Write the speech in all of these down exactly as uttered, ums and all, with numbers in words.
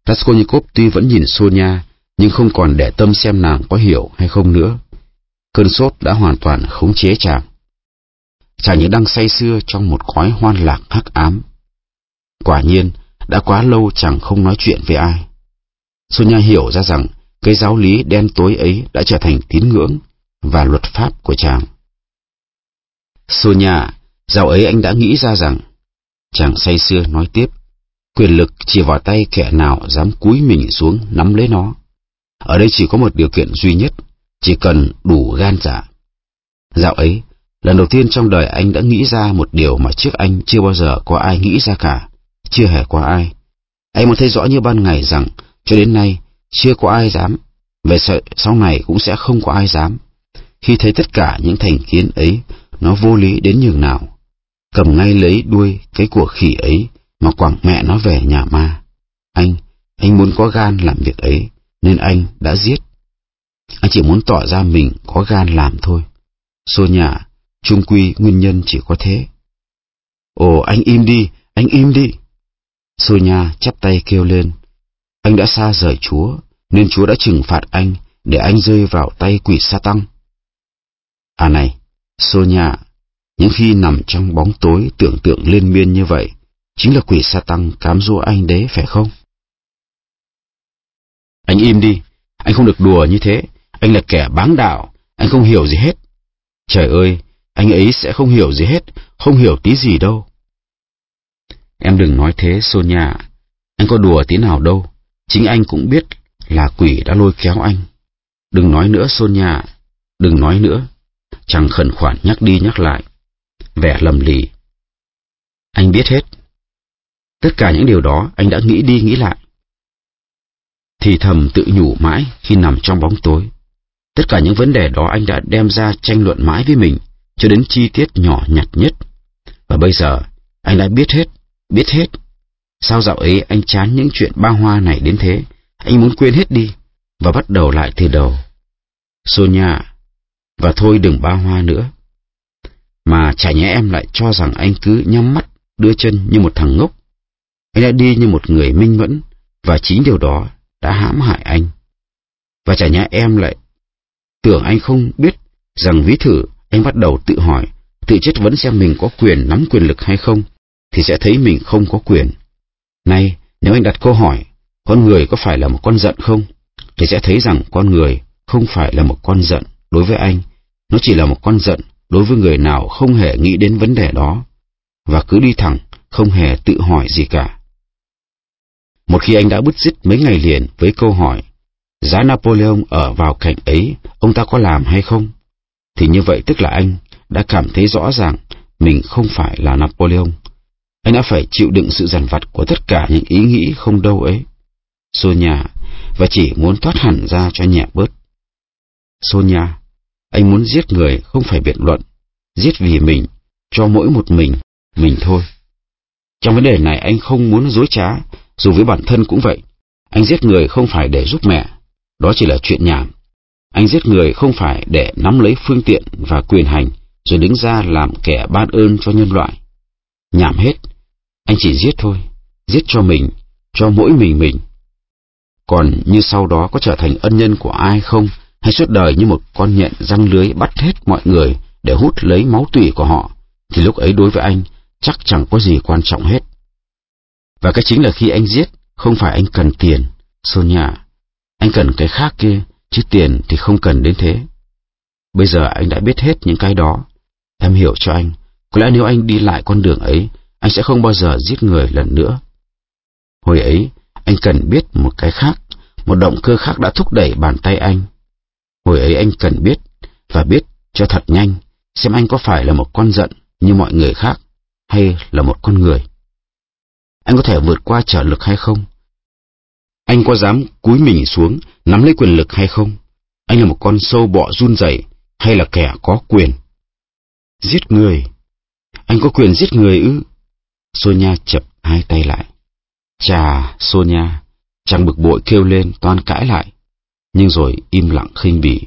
Raskolnikov tuy vẫn nhìn Sonia, nhưng không còn để tâm xem nàng có hiểu hay không nữa. Cơn sốt đã hoàn toàn khống chế chàng. Chàng như đang say sưa trong một cõi hoan lạc hắc ám. Quả nhiên, đã quá lâu chàng không nói chuyện với ai. Sonia hiểu ra rằng cái giáo lý đen tối ấy đã trở thành tín ngưỡng và luật pháp của chàng. Sonia, dạo ấy anh đã nghĩ ra rằng, chàng say sưa nói tiếp, quyền lực chỉ vào tay kẻ nào dám cúi mình xuống nắm lấy nó. Ở đây chỉ có một điều kiện duy nhất, chỉ cần đủ gan dạ. Dạo ấy, lần đầu tiên trong đời anh đã nghĩ ra một điều mà trước anh chưa bao giờ có ai nghĩ ra cả, chưa hề có ai. Anh muốn thấy rõ như ban ngày rằng, cho đến nay, chưa có ai dám, về sau này cũng sẽ không có ai dám. Khi thấy tất cả những thành kiến ấy, nó vô lý đến nhường nào, cầm ngay lấy đuôi cái của khỉ ấy mà quẳng mẹ nó về nhà ma. Anh, anh muốn có gan làm việc ấy, nên anh đã giết. Anh chỉ muốn tỏ ra mình có gan làm thôi. Sonia, chung quy nguyên nhân chỉ có thế. Ồ, anh im đi, anh im đi. Sonia chắp tay kêu lên. Anh đã xa rời Chúa, nên Chúa đã trừng phạt anh để anh rơi vào tay quỷ Sa-tăng. À này, Sonia, những khi nằm trong bóng tối tưởng tượng liên miên như vậy, chính là quỷ Sa-tăng cám dỗ anh đấy, phải không? Anh im đi, anh không được đùa như thế, anh là kẻ báng đạo, anh không hiểu gì hết. Trời ơi, anh ấy sẽ không hiểu gì hết, không hiểu tí gì đâu. Em đừng nói thế, Sonia, anh có đùa tí nào đâu, chính anh cũng biết là quỷ đã lôi kéo anh. Đừng nói nữa, Sonia, đừng nói nữa. Chàng khẩn khoản nhắc đi nhắc lại, vẻ lầm lì. Anh biết hết. Tất cả những điều đó anh đã nghĩ đi nghĩ lại. Thì thầm tự nhủ mãi khi nằm trong bóng tối. Tất cả những vấn đề đó anh đã đem ra tranh luận mãi với mình, cho đến chi tiết nhỏ nhặt nhất. Và bây giờ, anh đã biết hết, biết hết. Sao dạo ấy anh chán những chuyện ba hoa này đến thế? Anh muốn quên hết đi, và bắt đầu lại từ đầu. Sonia, và thôi đừng ba hoa nữa. Mà chả nhẽ em lại cho rằng anh cứ nhắm mắt, đưa chân như một thằng ngốc. Anh đã đi như một người minh mẫn, và chính điều đó đã hãm hại anh. Và chả nhẽ em lại tưởng anh không biết rằng ví thử anh bắt đầu tự hỏi, tự chất vấn xem mình có quyền nắm quyền lực hay không, thì sẽ thấy mình không có quyền. Nay, nếu anh đặt câu hỏi, con người có phải là một con giận không, thì sẽ thấy rằng con người không phải là một con giận đối với anh, nó chỉ là một con giận đối với người nào không hề nghĩ đến vấn đề đó, và cứ đi thẳng, không hề tự hỏi gì cả. Một khi anh đã bứt rứt mấy ngày liền với câu hỏi, giá Napoleon ở vào cạnh ấy, ông ta có làm hay không? Thì như vậy tức là anh đã cảm thấy rõ ràng mình không phải là Napoleon. Anh đã phải chịu đựng sự dằn vặt của tất cả những ý nghĩ không đâu ấy. Sonia, và chỉ muốn thoát hẳn ra cho nhẹ bớt. Sonia, anh muốn giết người không phải biện luận, giết vì mình, cho mỗi một mình, mình thôi. Trong vấn đề này anh không muốn dối trá, dù với bản thân cũng vậy. Anh giết người không phải để giúp mẹ, đó chỉ là chuyện nhảm. Anh giết người không phải để nắm lấy phương tiện và quyền hành, rồi đứng ra làm kẻ ban ơn cho nhân loại. Nhảm hết, anh chỉ giết thôi, giết cho mình, cho mỗi mình mình. Còn như sau đó có trở thành ân nhân của ai không, hay suốt đời như một con nhện răng lưới bắt hết mọi người để hút lấy máu tủy của họ, thì lúc ấy đối với anh chắc chẳng có gì quan trọng hết. Và cái chính là khi anh giết, không phải anh cần tiền, Sonia. Anh cần cái khác kia, chứ tiền thì không cần đến thế. Bây giờ anh đã biết hết những cái đó. Em hiểu cho anh, có lẽ nếu anh đi lại con đường ấy, anh sẽ không bao giờ giết người lần nữa. Hồi ấy, anh cần biết một cái khác, một động cơ khác đã thúc đẩy bàn tay anh. Hồi ấy anh cần biết, và biết cho thật nhanh, xem anh có phải là một con giận như mọi người khác, hay là một con người. Anh có thể vượt qua trở lực hay không? Anh có dám cúi mình xuống, nắm lấy quyền lực hay không? Anh là một con sâu bọ run rẩy, hay là kẻ có quyền? Giết người? Anh có quyền giết người ư? Sonia chập hai tay lại. Chà, Sonia, chàng bực bội kêu lên toan cãi lại, nhưng rồi im lặng khinh bỉ.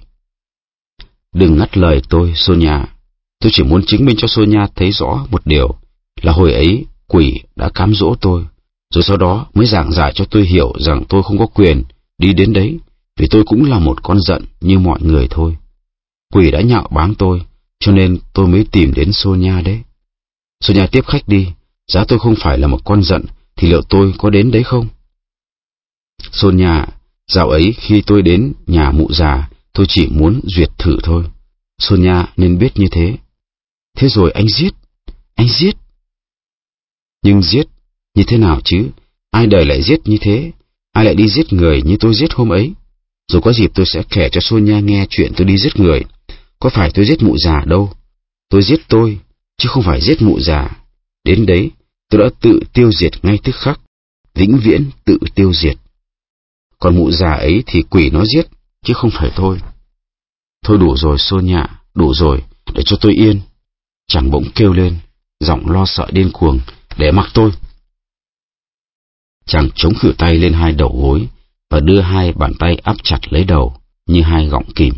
Đừng ngắt lời tôi, Sonia. Tôi chỉ muốn chứng minh cho Sonia thấy rõ một điều, là hồi ấy quỷ đã cám dỗ tôi. rồi sau đó mới giảng giải cho tôi hiểu rằng tôi không có quyền đi đến đấy, vì tôi cũng là một con giận như mọi người thôi. Quỷ đã nhạo báng tôi, cho nên tôi mới tìm đến Sonia đấy. Sonia tiếp khách đi, giá tôi không phải là một con giận thì liệu tôi có đến đấy không? Sonia, dạo ấy khi tôi đến nhà mụ già, tôi chỉ muốn duyệt thử thôi. Sonia nên biết như thế. Thế rồi anh giết, anh giết. Nhưng giết, như thế nào chứ? Ai đời lại giết như thế? Ai lại đi giết người như tôi giết hôm ấy? Rồi có dịp tôi sẽ kể cho Sonia nghe chuyện tôi đi giết người. Có phải tôi giết mụ già đâu. Tôi giết tôi, chứ không phải giết mụ già. Đến đấy, tôi đã tự tiêu diệt ngay tức khắc, vĩnh viễn tự tiêu diệt. Còn mụ già ấy thì quỷ nó giết, chứ không phải tôi. Thôi đủ rồi Sonia, đủ rồi, để cho tôi yên. Chàng bỗng kêu lên, giọng lo sợ điên cuồng, để mặc tôi. Chàng chống khuỷu tay lên hai đầu gối và đưa hai bàn tay áp chặt lấy đầu như hai gọng kìm.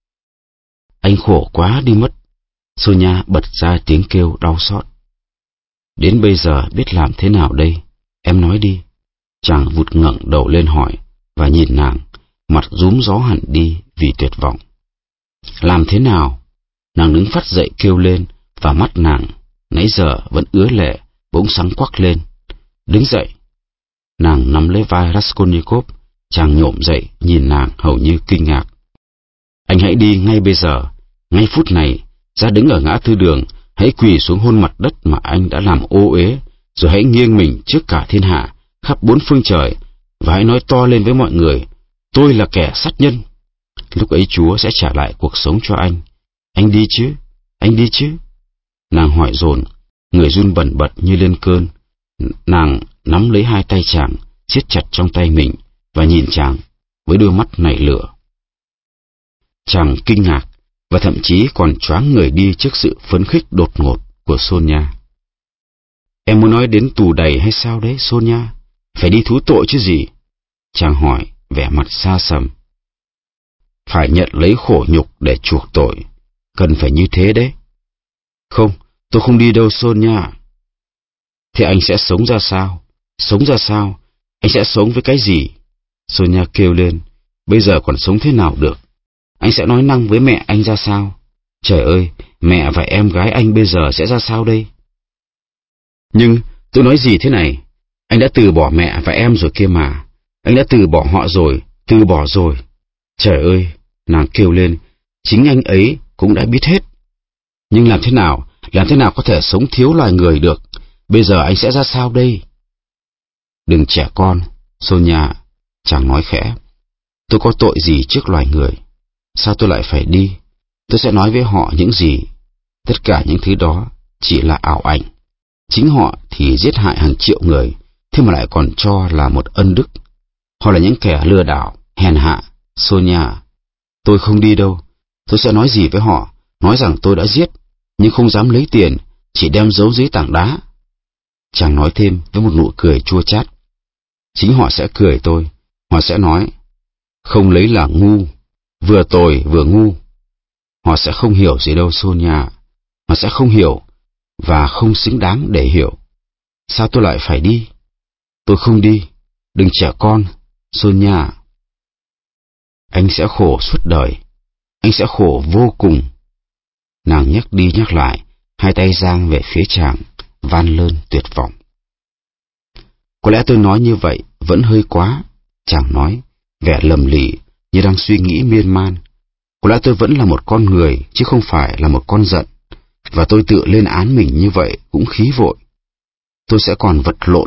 Anh khổ quá đi mất. Sonia bật ra tiếng kêu đau xót. Đến bây giờ biết làm thế nào đây? Em nói đi. Chàng vụt ngẩng đầu lên hỏi và nhìn nàng, mặt rúm gió hẳn đi vì tuyệt vọng. Làm thế nào? Nàng đứng phắt dậy kêu lên, và mắt nàng nãy giờ vẫn ứa lệ bỗng sáng quắc lên. Đứng dậy. Nàng nắm lấy vai Raskolnikov. Chàng nhổm dậy nhìn nàng hầu như kinh ngạc. Anh hãy đi ngay bây giờ, ngay phút này, ra đứng ở ngã tư đường, hãy quỳ xuống hôn mặt đất mà anh đã làm ô uế, rồi hãy nghiêng mình trước cả thiên hạ, khắp bốn phương trời, và hãy nói to lên với mọi người, tôi là kẻ sát nhân. Lúc ấy Chúa sẽ trả lại cuộc sống cho anh. Anh đi chứ? Anh đi chứ? Nàng hỏi dồn, người run bần bật như lên cơn. Nàng nắm lấy hai tay chàng, siết chặt trong tay mình, và nhìn chàng với đôi mắt nảy lửa. Chàng kinh ngạc, và thậm chí còn choáng người đi trước sự phấn khích đột ngột của Sonia. Em muốn nói đến tù đầy hay sao đấy, Sonia? Phải đi thú tội chứ gì? Chàng hỏi, vẻ mặt xa sầm. Phải nhận lấy khổ nhục để chuộc tội, cần phải như thế đấy. Không, tôi không đi đâu Sonia. Thế anh sẽ sống ra sao? Sống ra sao? Anh sẽ sống với cái gì? Sonia kêu lên, bây giờ còn sống thế nào được? Anh sẽ nói năng với mẹ anh ra sao? Trời ơi, mẹ và em gái anh bây giờ sẽ ra sao đây? Nhưng tôi nói gì thế này? Anh đã từ bỏ mẹ và em rồi kia mà. Anh đã từ bỏ họ rồi, từ bỏ rồi. Trời ơi, nàng kêu lên, chính anh ấy cũng đã biết hết. Nhưng làm thế nào, làm thế nào có thể sống thiếu loài người được? Bây giờ anh sẽ ra sao đây? Đừng trẻ con, Sonia, chàng nói khẽ. Tôi có tội gì trước loài người? Sao tôi lại phải đi? Tôi sẽ nói với họ những gì? Tất cả những thứ đó chỉ là ảo ảnh. Chính họ thì giết hại hàng triệu người, thế mà lại còn cho là một ân đức. Họ là những kẻ lừa đảo, hèn hạ. Sonia, tôi không đi đâu. Tôi sẽ nói gì với họ? Nói rằng tôi đã giết, nhưng không dám lấy tiền, chỉ đem giấu dưới tảng đá. Chàng nói thêm với một nụ cười chua chát. Chính họ sẽ cười tôi. Họ sẽ nói, không lấy là ngu, vừa tồi vừa ngu. Họ sẽ không hiểu gì đâu Sonia. Họ sẽ không hiểu, và không xứng đáng để hiểu. Sao tôi lại phải đi? Tôi không đi. Đừng trẻ con, Sonia. Anh sẽ khổ suốt đời. Anh sẽ khổ vô cùng. Nàng nhắc đi nhắc lại, hai tay giang về phía chàng, van lơn tuyệt vọng. Có lẽ tôi nói như vậy vẫn hơi quá, chàng nói, vẻ lầm lì như đang suy nghĩ miên man. Có lẽ tôi vẫn là một con người, chứ không phải là một con giận, và tôi tự lên án mình như vậy cũng khí vội. Tôi sẽ còn vật lộn.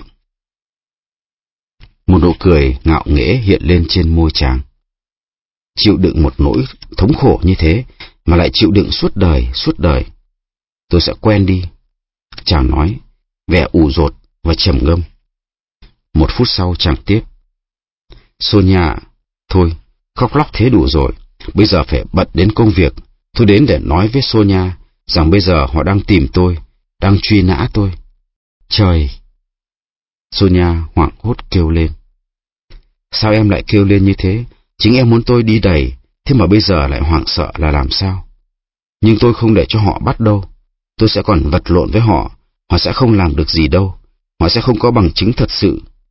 Một nụ cười ngạo nghễ hiện lên trên môi chàng. Chịu đựng một nỗi thống khổ như thế, mà lại chịu đựng suốt đời, suốt đời. Tôi sẽ quen đi, chàng nói, vẻ ủ dột và trầm ngâm. Một phút sau chàng tiếp. Sonia, thôi, khóc lóc thế đủ rồi. Bây giờ phải bận đến công việc. Tôi đến để nói với Sonia rằng bây giờ họ đang tìm tôi, đang truy nã tôi. Trời! Sonia hoảng hốt kêu lên. Sao em lại kêu lên như thế? Chính em muốn tôi đi đầy, thế mà bây giờ lại hoảng sợ là làm sao? Nhưng tôi không để cho họ bắt đâu. Tôi sẽ còn vật lộn với họ. Họ sẽ không làm được gì đâu. Họ sẽ không có bằng chứng thật sự.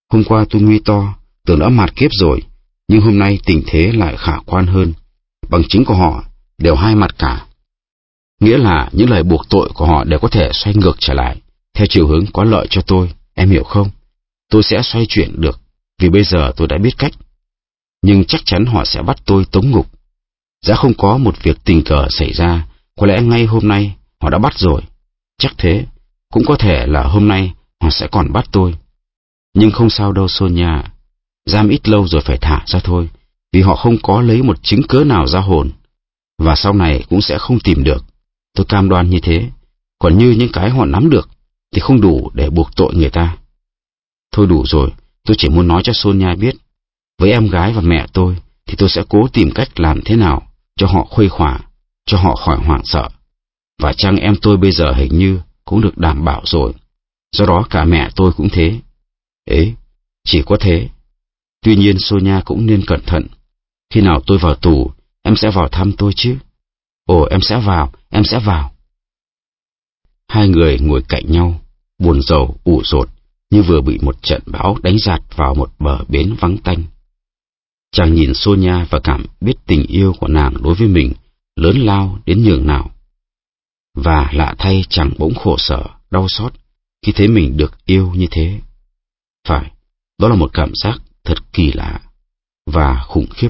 Hôm qua tôi nguy to, tưởng đã mạt kiếp rồi, nhưng hôm nay tình thế lại khả quan hơn. Bằng chứng của họ đều hai mặt cả. Nghĩa là những lời buộc tội của họ đều có thể xoay ngược trở lại, theo chiều hướng có lợi cho tôi, em hiểu không? Tôi sẽ xoay chuyển được, vì bây giờ tôi đã biết cách. Nhưng chắc chắn họ sẽ bắt tôi tống ngục. Giá không có một việc tình cờ xảy ra, có lẽ ngay hôm nay họ đã bắt rồi. Chắc thế, cũng có thể là hôm nay họ sẽ còn bắt tôi. Nhưng không sao đâu Sonia, giam ít lâu rồi phải thả ra thôi, vì họ không có lấy một chứng cớ nào ra hồn, và sau này cũng sẽ không tìm được. Tôi cam đoan như thế, còn như những cái họ nắm được thì không đủ để buộc tội người ta. Thôi đủ rồi, tôi chỉ muốn nói cho Sonia biết, với em gái và mẹ tôi thì tôi sẽ cố tìm cách làm thế nào cho họ khuây khỏa, cho họ khỏi hoảng sợ. Và chăng em tôi bây giờ hình như cũng được đảm bảo rồi, do đó cả mẹ tôi cũng thế. Ấy, chỉ có thế. Tuy nhiên Sonia cũng nên cẩn thận. Khi nào tôi vào tù, em sẽ vào thăm tôi chứ? Ồ, em sẽ vào, em sẽ vào. Hai người ngồi cạnh nhau, buồn rầu ủ rột, như vừa bị một trận bão đánh dạt vào một bờ bến vắng tanh. Chàng nhìn Sonia và cảm biết tình yêu của nàng đối với mình lớn lao đến nhường nào. Và lạ thay chàng bỗng khổ sở, đau xót khi thấy mình được yêu như thế. Phải, đó là một cảm giác thật kỳ lạ và khủng khiếp.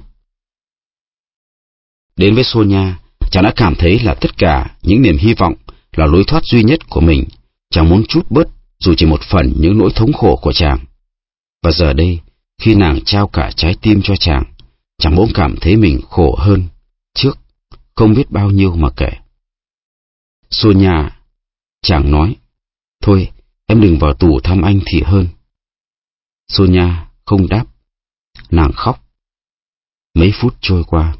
Đến với Sonia, chàng đã cảm thấy là tất cả những niềm hy vọng là lối thoát duy nhất của mình. Chàng muốn trút bớt dù chỉ một phần những nỗi thống khổ của chàng. Và giờ đây, khi nàng trao cả trái tim cho chàng, chàng bỗng cảm thấy mình khổ hơn trước, không biết bao nhiêu mà kể. Sonia, chàng nói, thôi, em đừng vào tù thăm anh thì hơn. Sonia không đáp, nàng khóc. Mấy phút trôi qua.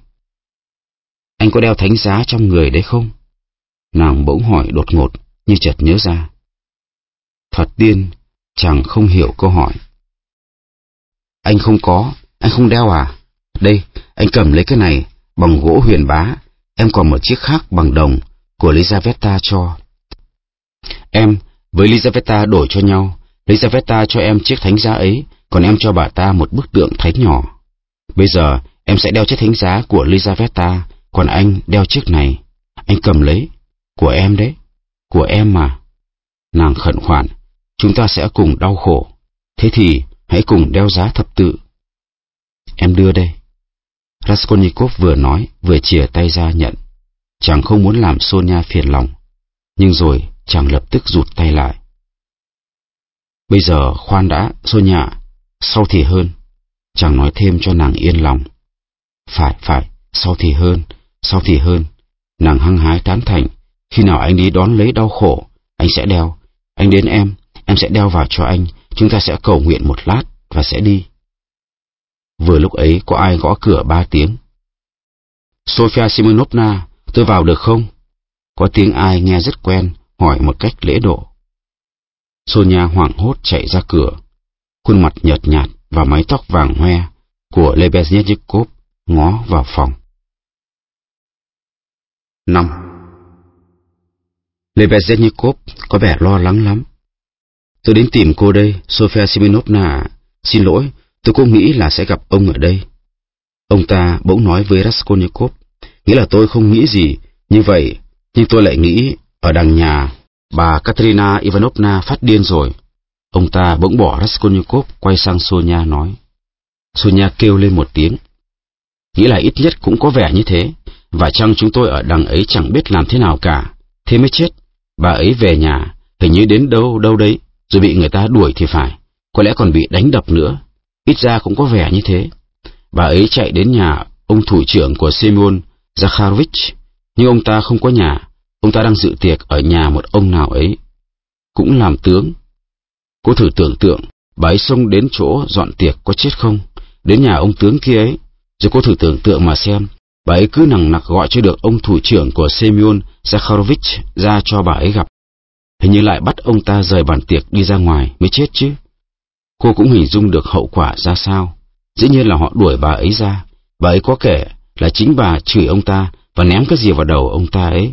Anh có đeo thánh giá trong người đấy không? Nàng bỗng hỏi đột ngột, như chợt nhớ ra. Thật điên, chàng không hiểu câu hỏi. Anh không có, anh không đeo à? Đây, anh cầm lấy cái này, bằng gỗ huyền bá, em còn một chiếc khác bằng đồng, của Lizaveta cho. Em với Lizaveta đổi cho nhau, Lizaveta cho em chiếc thánh giá ấy, còn em cho bà ta một bức tượng thánh nhỏ. Bây giờ em sẽ đeo chiếc thánh giá của Lizaveta, còn anh đeo chiếc này. Anh cầm lấy, của em đấy, của em mà. Nàng khẩn khoản, chúng ta sẽ cùng đau khổ, thế thì hãy cùng đeo giá thập tự. Em đưa đây. Raskolnikov vừa nói vừa chìa tay ra nhận. Chàng không muốn làm Sonia phiền lòng, nhưng rồi chàng lập tức rụt tay lại. Bây giờ khoan đã, Sonia, sau thì hơn. Chàng nói thêm cho nàng yên lòng. Phải, phải, sau thì hơn, sau thì hơn. Nàng hăng hái tán thành. Khi nào anh đi đón lấy đau khổ, anh sẽ đeo. Anh đến em, em sẽ đeo vào cho anh. Chúng ta sẽ cầu nguyện một lát và sẽ đi. Vừa lúc ấy có ai gõ cửa ba tiếng. Sofia Simonovna, tôi vào được không? Có tiếng ai nghe rất quen, hỏi một cách lễ độ. Sonia hoảng hốt chạy ra cửa. Khuôn mặt nhợt nhạt và mái tóc vàng hoe của Lebezhnikov ngó vào phòng. Năm. Lebezhnikov có vẻ lo lắng lắm. Tôi đến tìm cô đây, Sofia Simonovna. Xin lỗi, tôi cũng nghĩ là sẽ gặp ông ở đây. Ông ta bỗng nói với Raskolnikov, nghĩa là tôi không nghĩ gì như vậy, nhưng tôi lại nghĩ ở đằng nhà bà Katerina Ivanovna phát điên rồi. Ông ta bỗng bỏ Raskolnikov, quay sang Sonia nói. Sonia kêu lên một tiếng. Nghĩ là ít nhất cũng có vẻ như thế, và chăng chúng tôi ở đằng ấy chẳng biết làm thế nào cả, thế mới chết. Bà ấy về nhà, hình như đến đâu đâu đấy, rồi bị người ta đuổi thì phải, có lẽ còn bị đánh đập nữa, ít ra cũng có vẻ như thế. Bà ấy chạy đến nhà ông thủ trưởng của Semyon Zakharovich, nhưng ông ta không có nhà, ông ta đang dự tiệc ở nhà một ông nào ấy, cũng làm tướng. Cô thử tưởng tượng, bà ấy xông đến chỗ dọn tiệc có chết không, đến nhà ông tướng kia ấy, rồi cô thử tưởng tượng mà xem, bà ấy cứ nằng nặc gọi cho được ông thủ trưởng của Semyon Zakharovich ra cho bà ấy gặp. Hình như lại bắt ông ta rời bàn tiệc đi ra ngoài mới chết chứ. Cô cũng hình dung được hậu quả ra sao. Dĩ nhiên là họ đuổi bà ấy ra. Bà ấy có kể là chính bà chửi ông ta và ném cái gì vào đầu ông ta ấy.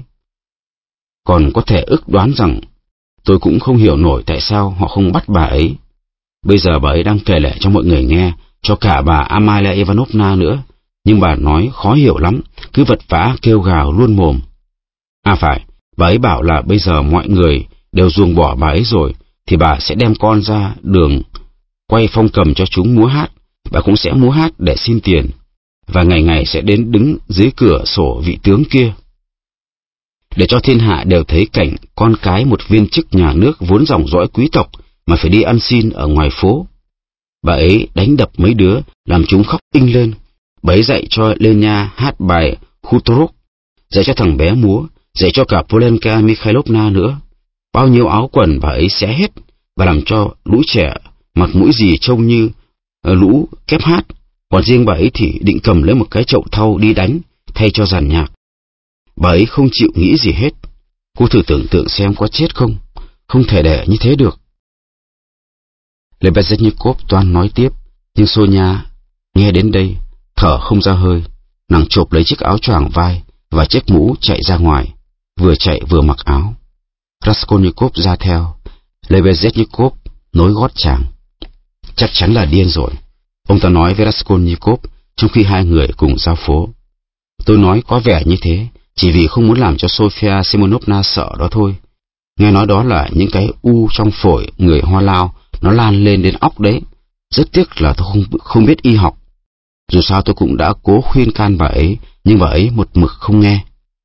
Còn có thể ước đoán rằng tôi cũng không hiểu nổi tại sao họ không bắt bà ấy. Bây giờ bà ấy đang kể lể cho mọi người nghe, cho cả bà Amalia Ivanovna nữa. Nhưng bà nói khó hiểu lắm, cứ vật vã kêu gào luôn mồm. À phải, bà ấy bảo là bây giờ mọi người đều ruồng bỏ bà ấy rồi, thì bà sẽ đem con ra đường quay phong cầm cho chúng múa hát. Bà cũng sẽ múa hát để xin tiền, và ngày ngày sẽ đến đứng dưới cửa sổ vị tướng kia, để cho thiên hạ đều thấy cảnh con cái một viên chức nhà nước vốn dòng dõi quý tộc mà phải đi ăn xin ở ngoài phố. Bà ấy đánh đập mấy đứa, làm chúng khóc inh lên. Bà ấy dạy cho Lenya hát bài Hutorok, dạy cho thằng bé múa, dạy cho cả Polenka Mikhailovna nữa. Bao nhiêu áo quần bà ấy xé hết, và làm cho lũ trẻ mặc mũi gì trông như lũ kép hát. Còn riêng bà ấy thì định cầm lấy một cái chậu thau đi đánh, thay cho dàn nhạc. Bà ấy không chịu nghĩ gì hết. Cô thử tưởng tượng xem có chết không? Không thể để như thế được. Lebezetnikov toan nói tiếp, nhưng Sonia nghe đến đây, thở không ra hơi. Nàng chộp lấy chiếc áo choàng vai và chiếc mũ chạy ra ngoài, vừa chạy vừa mặc áo. Raskolnikov ra theo. Lebezetnikov nối gót chàng. Chắc chắn là điên rồi, ông ta nói với Raskolnikov trong khi hai người cùng giao phố. Tôi nói có vẻ như thế chỉ vì không muốn làm cho Sofia Simonovna sợ đó thôi. Nghe nói đó là những cái u trong phổi người Hoa Lao, nó lan lên đến óc đấy. Rất tiếc là tôi không, không biết y học. Dù sao tôi cũng đã cố khuyên can bà ấy, nhưng bà ấy một mực không nghe.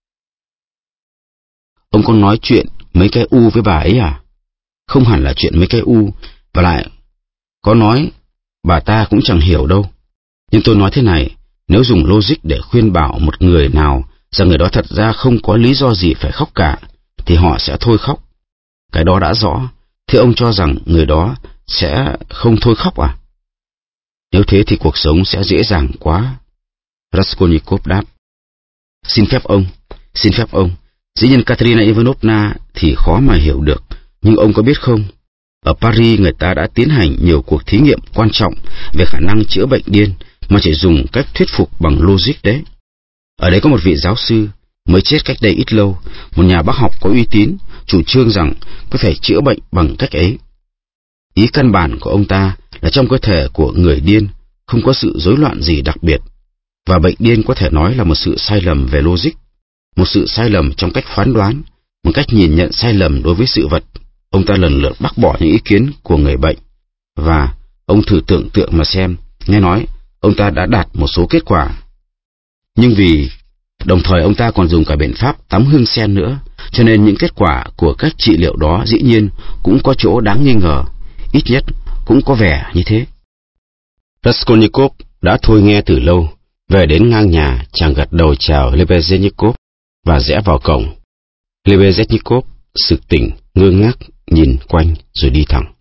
Ông có nói chuyện mấy cái u với bà ấy à? Không hẳn là chuyện mấy cái u, và lại có nói bà ta cũng chẳng hiểu đâu. Nhưng tôi nói thế này, nếu dùng logic để khuyên bảo một người nào rằng người đó thật ra không có lý do gì phải khóc cả, thì họ sẽ thôi khóc. Cái đó đã rõ. Thế ông cho rằng người đó sẽ không thôi khóc à? Nếu thế thì cuộc sống sẽ dễ dàng quá. Raskolnikov đáp. Xin phép ông, xin phép ông, dĩ nhiên Katerina Ivanovna thì khó mà hiểu được, nhưng ông có biết không, ở Paris người ta đã tiến hành nhiều cuộc thí nghiệm quan trọng về khả năng chữa bệnh điên mà chỉ dùng cách thuyết phục bằng logic đấy. Ở đấy có một vị giáo sư mới chết cách đây ít lâu, một nhà bác học có uy tín, chủ trương rằng có thể chữa bệnh bằng cách ấy. Ý căn bản của ông ta là trong cơ thể của người điên không có sự rối loạn gì đặc biệt, và bệnh điên có thể nói là một sự sai lầm về logic, một sự sai lầm trong cách phán đoán, một cách nhìn nhận sai lầm đối với sự vật. Ông ta lần lượt bác bỏ những ý kiến của người bệnh, và ông thử tưởng tượng mà xem, nghe nói ông ta đã đạt một số kết quả. Nhưng vì đồng thời ông ta còn dùng cả biện pháp tắm hương sen nữa, cho nên những kết quả của các trị liệu đó dĩ nhiên cũng có chỗ đáng nghi ngờ, ít nhất cũng có vẻ như thế. Raskolnikov đã thôi nghe từ lâu. Về đến ngang nhà, chàng gật đầu chào Lebezetnikov và rẽ vào cổng. Lebezetnikov sực tỉnh, ngơ ngác nhìn quanh rồi đi thẳng.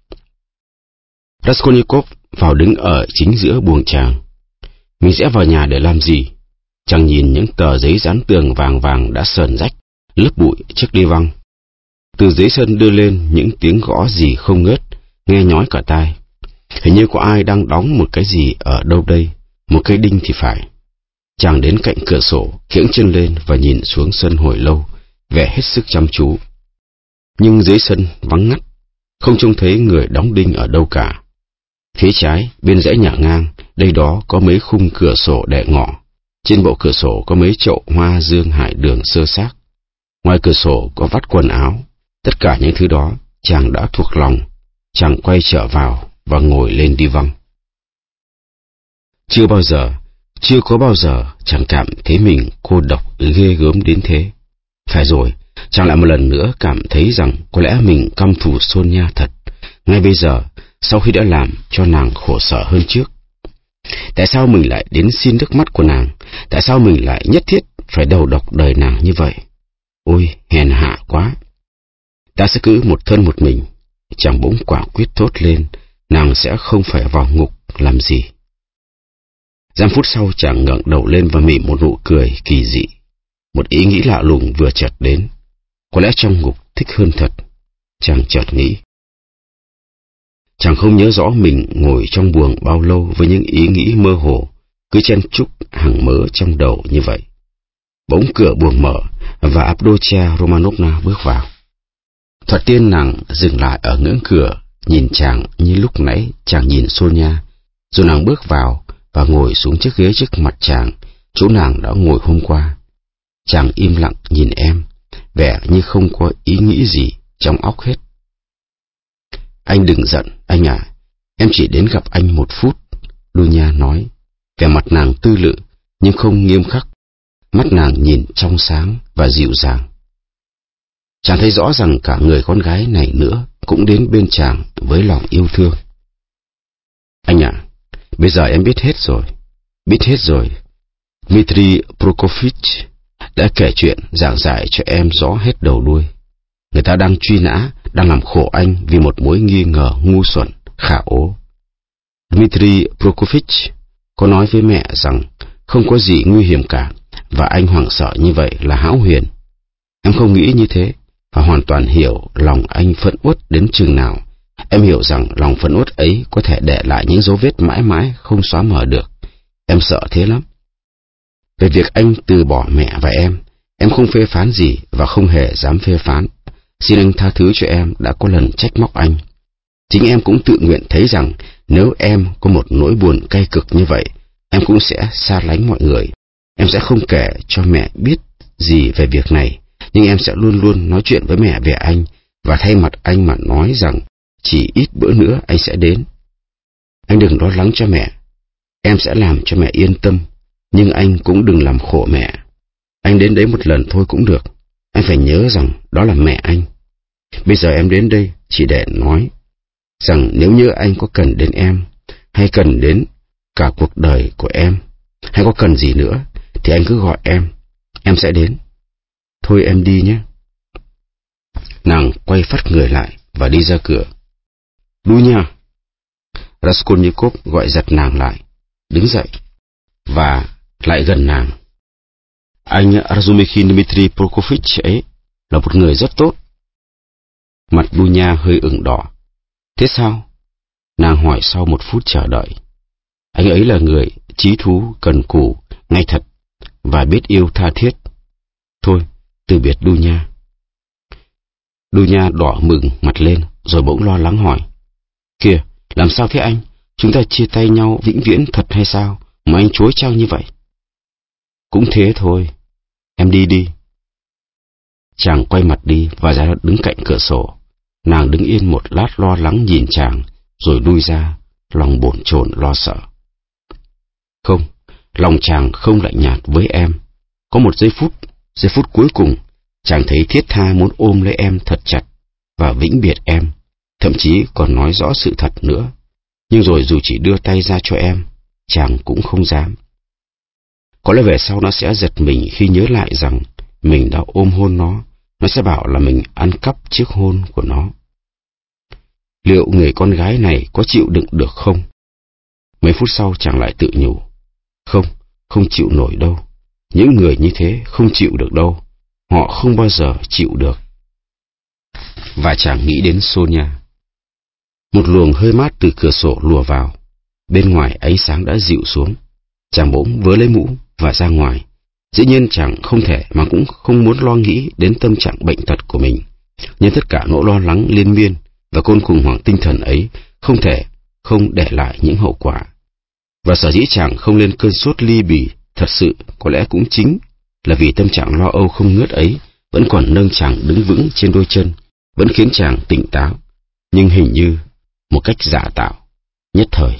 Raskolnikov vào đứng ở chính giữa buồng chàng. Mình sẽ vào nhà để làm gì? Chàng nhìn những tờ giấy dán tường vàng vàng đã sờn rách, lớp bụi chiếc đi văng. Từ dưới sân đưa lên những tiếng gõ gì không ngớt, nghe nhói cả tai. Hình như có ai đang đóng một cái gì ở đâu đây, một cây đinh thì phải. Chàng đến cạnh cửa sổ, kiễng chân lên và nhìn xuống sân hồi lâu, vẻ hết sức chăm chú. Nhưng dưới sân vắng ngắt, không trông thấy người đóng đinh ở đâu cả. Phía trái, bên dãy nhà ngang, đây đó có mấy khung cửa sổ đè ngọ. Trên bộ cửa sổ có mấy chậu hoa dương hải đường sơ xác. Ngoài cửa sổ có vắt quần áo. Tất cả những thứ đó chàng đã thuộc lòng. Chàng quay trở vào và ngồi lên đi văng. Chưa bao giờ, chưa có bao giờ chàng cảm thấy mình cô độc ghê gớm đến thế. Phải rồi, chàng lại một lần nữa cảm thấy rằng có lẽ mình căm thù Sonia thật, ngay bây giờ, sau khi đã làm cho nàng khổ sở hơn trước. Tại sao mình lại đến xin nước mắt của nàng? Tại sao mình lại nhất thiết phải đầu độc đời nàng như vậy? Ôi, hèn hạ quá! Ta sẽ cứ một thân một mình. Chàng bỗng quả quyết thốt lên, nàng sẽ không phải vào ngục làm gì. Giây phút sau chàng ngẩng đầu lên và mỉm một nụ cười kỳ dị. Một ý nghĩ lạ lùng vừa chợt đến. Có lẽ trong ngục thích hơn thật, chàng chợt nghĩ. Chàng không nhớ rõ mình ngồi trong buồng bao lâu với những ý nghĩ mơ hồ, cứ chen chúc hàng mớ trong đầu như vậy. Bỗng cửa buồng mở và Avdotia Romanovna bước vào. Thoạt tiên nàng dừng lại ở ngưỡng cửa nhìn chàng như lúc nãy chàng nhìn Sonia, rồi nàng bước vào và ngồi xuống chiếc ghế trước mặt chàng, chỗ nàng đã ngồi hôm qua. Chàng im lặng nhìn em, vẻ như không có ý nghĩ gì trong óc hết. Anh đừng giận, anh à, em chỉ đến gặp anh một phút, Dunya nói. Vẻ mặt nàng tư lự nhưng không nghiêm khắc, mắt nàng nhìn trong sáng và dịu dàng. Chàng thấy rõ rằng cả người con gái này nữa cũng đến bên chàng với lòng yêu thương. Anh à, bây giờ em biết hết rồi, biết hết rồi. Dmitry Prokofiev đã kể chuyện giảng giải cho em rõ hết đầu đuôi. Người ta đang truy nã, đang làm khổ anh vì một mối nghi ngờ ngu xuẩn, khả ố. Dmitry Prokofiev có nói với mẹ rằng không có gì nguy hiểm cả, và anh hoảng sợ như vậy là hão huyền. Em không nghĩ như thế, và hoàn toàn hiểu lòng anh phẫn uất đến chừng nào. Em hiểu rằng lòng phẫn uất ấy có thể để lại những dấu vết mãi mãi không xóa mở được. Em sợ thế lắm. Về việc anh từ bỏ mẹ và em, em không phê phán gì và không hề dám phê phán. Xin anh tha thứ cho em đã có lần trách móc anh. Chính em cũng tự nguyện thấy rằng nếu em có một nỗi buồn cay cực như vậy, em cũng sẽ xa lánh mọi người. Em sẽ không kể cho mẹ biết gì về việc này, nhưng em sẽ luôn luôn nói chuyện với mẹ về anh, và thay mặt anh mà nói rằng chỉ ít bữa nữa anh sẽ đến. Anh đừng lo lắng cho mẹ. Em sẽ làm cho mẹ yên tâm, nhưng anh cũng đừng làm khổ mẹ. Anh đến đấy một lần thôi cũng được. Anh phải nhớ rằng đó là mẹ anh. Bây giờ em đến đây chỉ để nói rằng nếu như anh có cần đến em, hay cần đến cả cuộc đời của em, hay có cần gì nữa, thì anh cứ gọi em, em sẽ đến. Thôi em đi nhé. Nàng quay phắt người lại và đi ra cửa. Dunya! Raskolnikov gọi giật nàng lại, đứng dậy và lại gần nàng. Anh Razumikhin Dmitry Prokofiev ấy là một người rất tốt. Mặt Dunya hơi ửng đỏ. Thế sao? Nàng hỏi sau một phút chờ đợi. Anh ấy là người chí thú, cần cù, ngay thật và biết yêu tha thiết. Thôi, từ biệt Dunya. Dunya đỏ mừng mặt lên rồi bỗng lo lắng hỏi. Kìa, làm sao thế anh? Chúng ta chia tay nhau vĩnh viễn thật hay sao mà anh chối trao như vậy? Cũng thế thôi. Em đi đi. Chàng quay mặt đi và ra đứng cạnh cửa sổ. Nàng đứng yên một lát lo lắng nhìn chàng, rồi lui ra, lòng bồn chồn lo sợ. Không, lòng chàng không lạnh nhạt với em. Có một giây phút, giây phút cuối cùng, chàng thấy thiết tha muốn ôm lấy em thật chặt và vĩnh biệt em, thậm chí còn nói rõ sự thật nữa. Nhưng rồi dù chỉ đưa tay ra cho em, chàng cũng không dám. Có lẽ về sau nó sẽ giật mình khi nhớ lại rằng mình đã ôm hôn nó. Nó sẽ bảo là mình ăn cắp chiếc hôn của nó. Liệu người con gái này có chịu đựng được không? Mấy phút sau chàng lại tự nhủ. Không, không chịu nổi đâu. Những người như thế không chịu được đâu. Họ không bao giờ chịu được. Và chàng nghĩ đến Sonia. Một luồng hơi mát từ cửa sổ lùa vào. Bên ngoài ánh sáng đã dịu xuống. Chàng bỗng vớ lấy mũ và ra ngoài. Dĩ nhiên chàng không thể mà cũng không muốn lo nghĩ đến tâm trạng bệnh tật của mình. Nhưng tất cả nỗi lo lắng liên miên và cơn khủng hoảng tinh thần ấy không thể không để lại những hậu quả. Và sở dĩ chàng không lên cơn sốt ly bì thật sự có lẽ cũng chính là vì tâm trạng lo âu không ngớt ấy vẫn còn nâng chàng đứng vững trên đôi chân, vẫn khiến chàng tỉnh táo, nhưng hình như một cách giả tạo, nhất thời.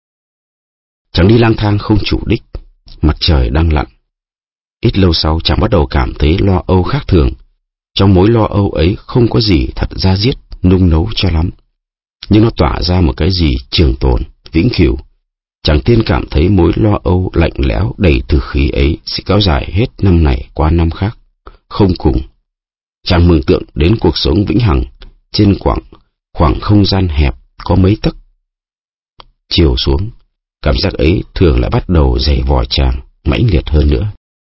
Chàng đi lang thang không chủ đích, mặt trời đang lặn. Ít lâu sau chàng bắt đầu cảm thấy lo âu khác thường. Trong mối lo âu ấy không có gì thật da diết, nung nấu cho lắm, nhưng nó tỏa ra một cái gì trường tồn, vĩnh cửu. Chàng tiên cảm thấy mối lo âu lạnh lẽo đầy từ khí ấy sẽ kéo dài hết năm này qua năm khác, không cùng. Chàng mường tượng đến cuộc sống vĩnh hằng trên quãng khoảng không gian hẹp có mấy tấc. Chiều xuống, cảm giác ấy thường lại bắt đầu giày vò chàng mãnh liệt hơn nữa.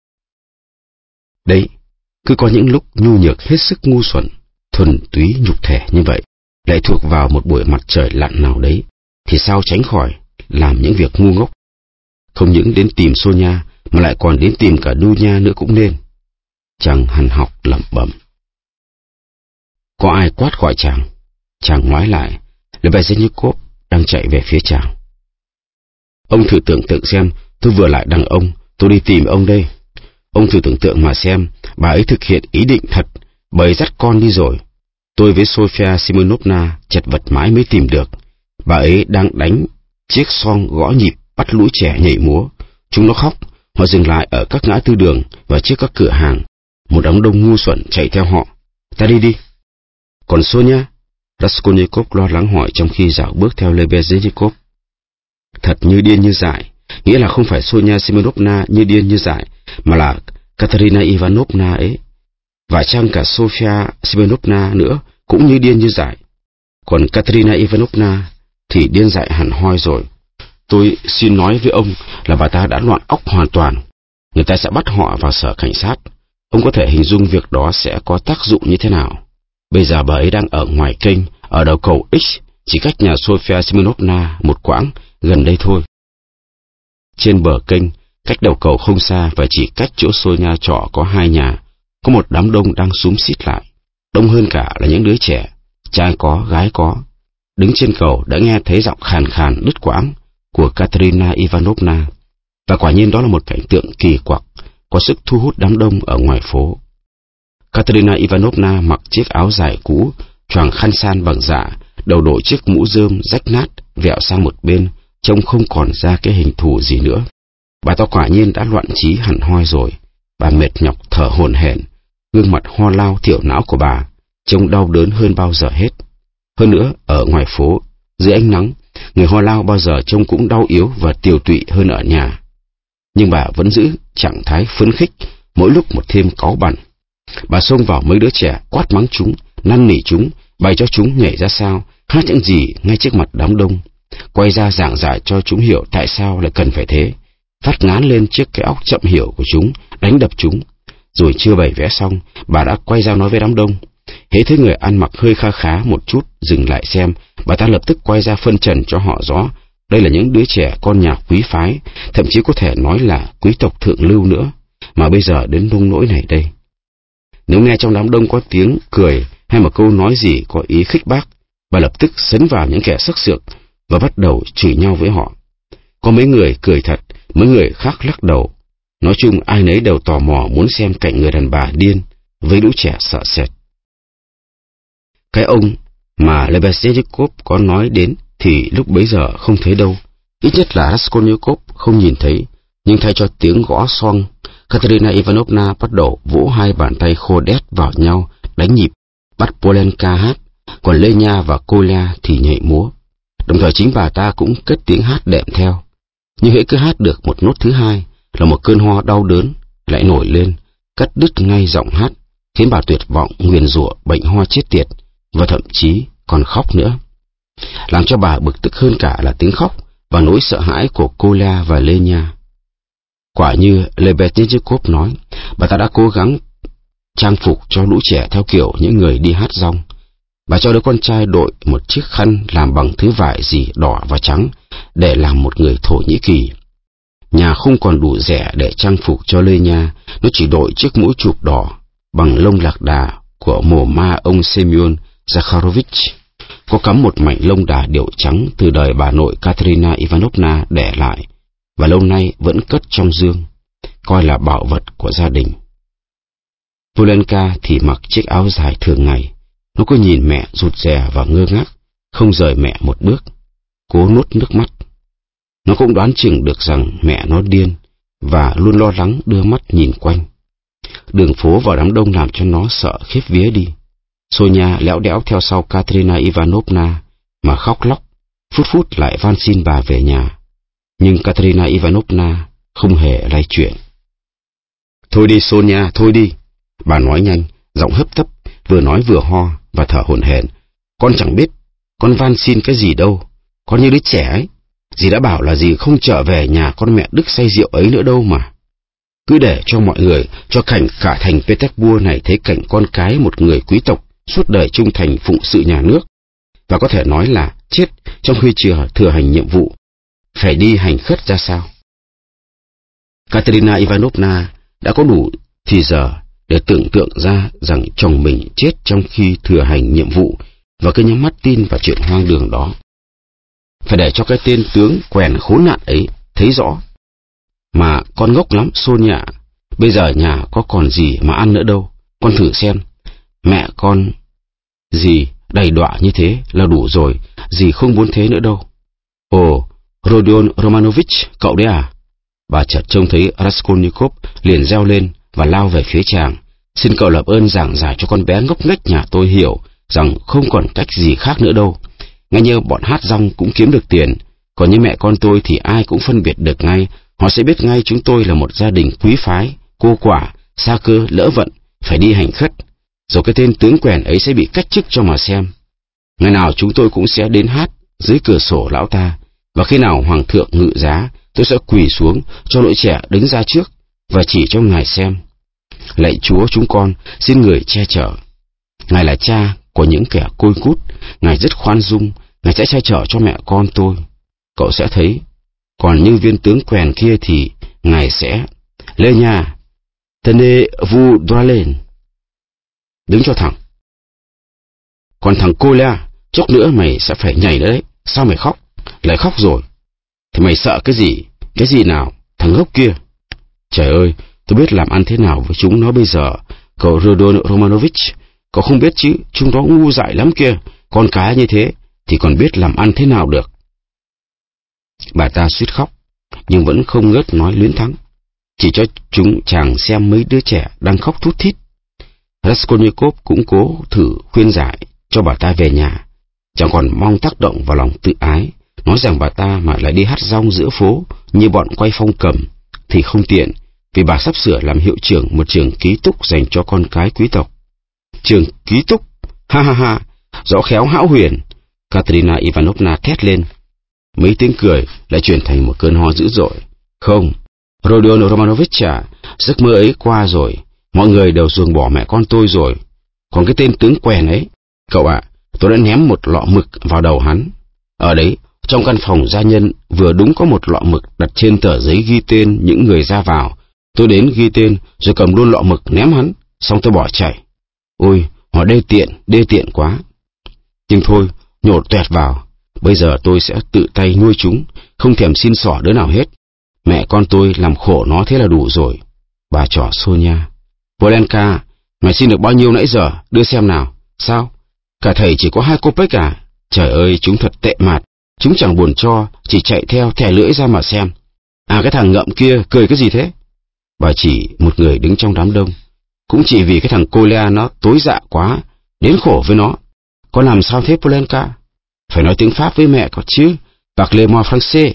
Đấy, cứ có những lúc nhu nhược hết sức ngu xuẩn, thuần túy nhục thể như vậy, lại thuộc vào một buổi mặt trời lặn nào đấy, thì sao tránh khỏi làm những việc ngu ngốc. Không những đến tìm Sonia mà lại còn đến tìm cả Dunya nữa cũng nên. Chàng hằn học lẩm bẩm. Có ai quát gọi chàng. Chàng ngoái lại, Lebezinikov đang chạy về phía chàng. Ông thử tưởng tượng xem, tôi vừa lại đằng ông, tôi đi tìm ông đây. Ông thử tưởng tượng mà xem, bà ấy thực hiện ý định thật, bà ấy dắt con đi rồi. Tôi với Sofia Simonovna chật vật mãi mới tìm được. Bà ấy đang đánh chiếc xoong gõ nhịp bắt lũ trẻ nhảy múa. Chúng nó khóc, họ dừng lại ở các ngã tư đường và trước các cửa hàng. Một đám đông ngu xuẩn chạy theo họ. Ta đi đi. Còn Sonia? Raskolnikov lo lắng hỏi trong khi dạo bước theo Lebezinikov. Thật như điên như dại, nghĩa là không phải Sonia Simonovna như điên như dại, mà là Katerina Ivanovna ấy. Và chăng cả Sofia Simonovna nữa cũng như điên như dại. Còn Katerina Ivanovna thì điên dại hẳn hoi rồi. Tôi xin nói với ông là bà ta đã loạn óc hoàn toàn. Người ta sẽ bắt họ vào sở cảnh sát. Ông có thể hình dung việc đó sẽ có tác dụng như thế nào. Bây giờ bà ấy đang ở ngoài kênh, ở đầu cầu X, chỉ cách nhà Sofia Simonovna một quãng, gần đây thôi. Trên bờ kênh, cách đầu cầu không xa và chỉ cách chỗ Sonia trọ có hai nhà, có một đám đông đang xúm xít lại. Đông hơn cả là những đứa trẻ, trai có, gái có. Đứng trên cầu đã nghe thấy giọng khàn khàn đứt quãng của Katerina Ivanovna, và quả nhiên đó là một cảnh tượng kỳ quặc, có sức thu hút đám đông ở ngoài phố. Katerina Ivanovna mặc chiếc áo dài cũ, choàng khăn san bằng dạ, đầu đội chiếc mũ rơm rách nát, vẹo sang một bên, trông không còn ra cái hình thù gì nữa. Bà ta quả nhiên đã loạn trí hẳn hoi rồi. Bà mệt nhọc thở hổn hển, gương mặt ho lao thiểu não của bà trông đau đớn hơn bao giờ hết. Hơn nữa, ở ngoài phố, dưới ánh nắng, người ho lao bao giờ trông cũng đau yếu và tiều tụy hơn ở nhà. Nhưng bà vẫn giữ trạng thái phấn khích, mỗi lúc một thêm cáu bẳn. Bà xông vào mấy đứa trẻ, quát mắng chúng, năn nỉ chúng, bày cho chúng nhảy ra sao, hát những gì ngay trước mặt đám đông, quay ra giảng giải cho chúng hiểu tại sao lại cần phải thế, phát ngán lên chiếc cái óc chậm hiểu của chúng, đánh đập chúng. Rồi chưa bày vẽ xong, bà đã quay ra nói với đám đông. Hễ thấy người ăn mặc hơi kha khá một chút dừng lại xem, bà ta lập tức quay ra phân trần cho họ rõ, đây là những đứa trẻ con nhà quý phái, thậm chí có thể nói là quý tộc thượng lưu nữa, mà bây giờ đến nông nỗi này đây. Nếu nghe trong đám đông có tiếng cười hay một câu nói gì có ý khích bác, bà lập tức sấn vào những kẻ sắc sược và bắt đầu chửi nhau với họ. Có mấy người cười thật, mấy người khác lắc đầu. Nói chung ai nấy đều tò mò muốn xem cảnh người đàn bà điên với lũ trẻ sợ sệt. Cái ông mà Lebezinikov có nói đến thì lúc bấy giờ không thấy đâu. Ít nhất là Raskolnikov không nhìn thấy, nhưng thay cho tiếng gõ xoong, Katerina Ivanovna bắt đầu vỗ hai bàn tay khô đét vào nhau, đánh nhịp, bắt Polenka hát, còn Lenya và Kolya thì nhảy múa. Đồng thời chính bà ta cũng cất tiếng hát đệm theo. Nhưng hễ cứ hát được một nốt thứ hai là một cơn ho đau đớn lại nổi lên, cắt đứt ngay giọng hát, khiến bà tuyệt vọng nguyền rủa bệnh ho chết tiệt, và thậm chí còn khóc nữa. Làm cho bà bực tức hơn cả là tiếng khóc và nỗi sợ hãi của Kolya và Lenya. Quả như Lebezinikov nói, bà ta đã cố gắng trang phục cho lũ trẻ theo kiểu những người đi hát rong. Bà cho đứa con trai đội một chiếc khăn làm bằng thứ vải gì đỏ và trắng để làm một người Thổ Nhĩ Kỳ. Nhà không còn đủ rẻ để trang phục cho Lenya, nó chỉ đội chiếc mũ chụp đỏ bằng lông lạc đà của mồ ma ông Semyon Zakharovich, có cắm một mảnh lông đà điệu trắng từ đời bà nội Katerina Ivanovna để lại, và lâu nay vẫn cất trong dương, coi là bảo vật của gia đình. Polenka thì mặc chiếc áo dài thường ngày. Nó cứ nhìn mẹ rụt rè và ngơ ngác, không rời mẹ một bước, cố nuốt nước mắt. Nó cũng đoán chừng được rằng mẹ nó điên, và luôn lo lắng đưa mắt nhìn quanh. Đường phố và đám đông làm cho nó sợ khiếp vía đi. Sonia lẽo đẽo theo sau Katerina Ivanovna mà khóc lóc, phút phút lại van xin bà về nhà. Nhưng Katerina Ivanovna không hề lay chuyển. Thôi đi Sonia, thôi đi. Bà nói nhanh, giọng hấp tấp, vừa nói vừa ho và thở hổn hển. Con chẳng biết, con van xin cái gì đâu. Con như đứa trẻ ấy. Dì đã bảo là dì không trở về nhà con mẹ Đức say rượu ấy nữa đâu mà. Cứ để cho mọi người, cho cảnh cả thành Petersburg này thấy cảnh con cái một người quý tộc suốt đời trung thành phụng sự nhà nước, và có thể nói là chết trong khi chưa thừa hành nhiệm vụ, phải đi hành khất ra sao. Katerina Ivanovna đã có đủ thì giờ để tưởng tượng ra rằng chồng mình chết trong khi thừa hành nhiệm vụ, và cứ nhắm mắt tin vào chuyện hoang đường đó. Phải để cho cái tên tướng quèn khốn nạn ấy thấy rõ. Mà con ngốc lắm Sonia, bây giờ nhà có còn gì mà ăn nữa đâu, con thử xem. Mẹ con dì đầy đọa như thế là đủ rồi, dì không muốn thế nữa đâu. Ồ, Rodion Romanovich, cậu đấy à? Bà chợt trông thấy Raskolnikov liền reo lên và lao về phía chàng. Xin cậu làm ơn giảng giải cho con bé ngốc nghếch nhà tôi hiểu rằng không còn cách gì khác nữa đâu. Ngay như bọn hát rong cũng kiếm được tiền, còn như mẹ con tôi thì ai cũng phân biệt được ngay. Họ sẽ biết ngay chúng tôi là một gia đình quý phái, cô quả, xa cơ, lỡ vận, phải đi hành khất. Rồi cái tên tướng quèn ấy sẽ bị cách chức cho mà xem. Ngày nào chúng tôi cũng sẽ đến hát dưới cửa sổ lão ta, và khi nào hoàng thượng ngự giá, tôi sẽ quỳ xuống cho lũ trẻ đứng ra trước và chỉ cho ngài xem. Lạy Chúa chúng con xin người che chở. Ngài là cha của những kẻ côi cút, ngài rất khoan dung, ngài sẽ che chở cho mẹ con tôi. Cậu sẽ thấy. Còn như viên tướng quèn kia thì ngài sẽ lên nhà. Tenez-vous droit lên. Đứng cho thẳng. Còn thằng cô la, chốc nữa mày sẽ phải nhảy đấy. Sao mày khóc? Lại khóc rồi. Thì mày sợ cái gì? Cái gì nào? Thằng ngốc kia. Trời ơi, tôi biết làm ăn thế nào với chúng nó bây giờ. Cậu Rodon Romanovich, cậu không biết chứ, chúng nó ngu dại lắm kia. Con cái như thế thì còn biết làm ăn thế nào được. Bà ta suýt khóc, nhưng vẫn không ngớt nói luyến thắng. Chỉ cho chúng chàng xem mấy đứa trẻ đang khóc thút thít. Raskolnikov cũng cố thử khuyên giải cho bà ta về nhà. Chẳng còn mong tác động vào lòng tự ái, nói rằng bà ta mà lại đi hát rong giữa phố như bọn quay phong cầm thì không tiện, vì bà sắp sửa làm hiệu trưởng một trường ký túc dành cho con cái quý tộc. Trường ký túc? Ha ha ha, rõ khéo hão huyền. Katerina Ivanovna thét lên. Mấy tiếng cười lại chuyển thành một cơn ho dữ dội. Không, Rodion Romanovich à, giấc mơ ấy qua rồi, mọi người đều ruồng bỏ mẹ con tôi rồi. Còn cái tên tướng quèn ấy, cậu ạ, à, tôi đã ném một lọ mực vào đầu hắn. Ở đấy, trong căn phòng gia nhân vừa đúng có một lọ mực đặt trên tờ giấy ghi tên những người ra vào. Tôi đến ghi tên rồi cầm luôn lọ mực ném hắn, xong tôi bỏ chạy. Ôi, họ đê tiện, đê tiện quá. Nhưng thôi, nhột toẹt vào. Bây giờ tôi sẽ tự tay nuôi chúng, không thèm xin xỏ đứa nào hết. Mẹ con tôi làm khổ nó thế là đủ rồi. Bà trỏ Sonia. Polenka, mày xin được bao nhiêu nãy giờ, đưa xem nào. Sao? Cả thầy chỉ có hai cô pếch à? Trời ơi, chúng thật tệ mạt. Chúng chẳng buồn cho, chỉ chạy theo thẻ lưỡi ra mà xem. À, cái thằng ngậm kia cười cái gì thế? Bà chỉ một người đứng trong đám đông. Cũng chỉ vì cái thằng Kolya nó tối dạ quá, đến khổ với nó. Con làm sao thế Polenka? Phải nói tiếng Pháp với mẹ có chứ. Parlez-moi français.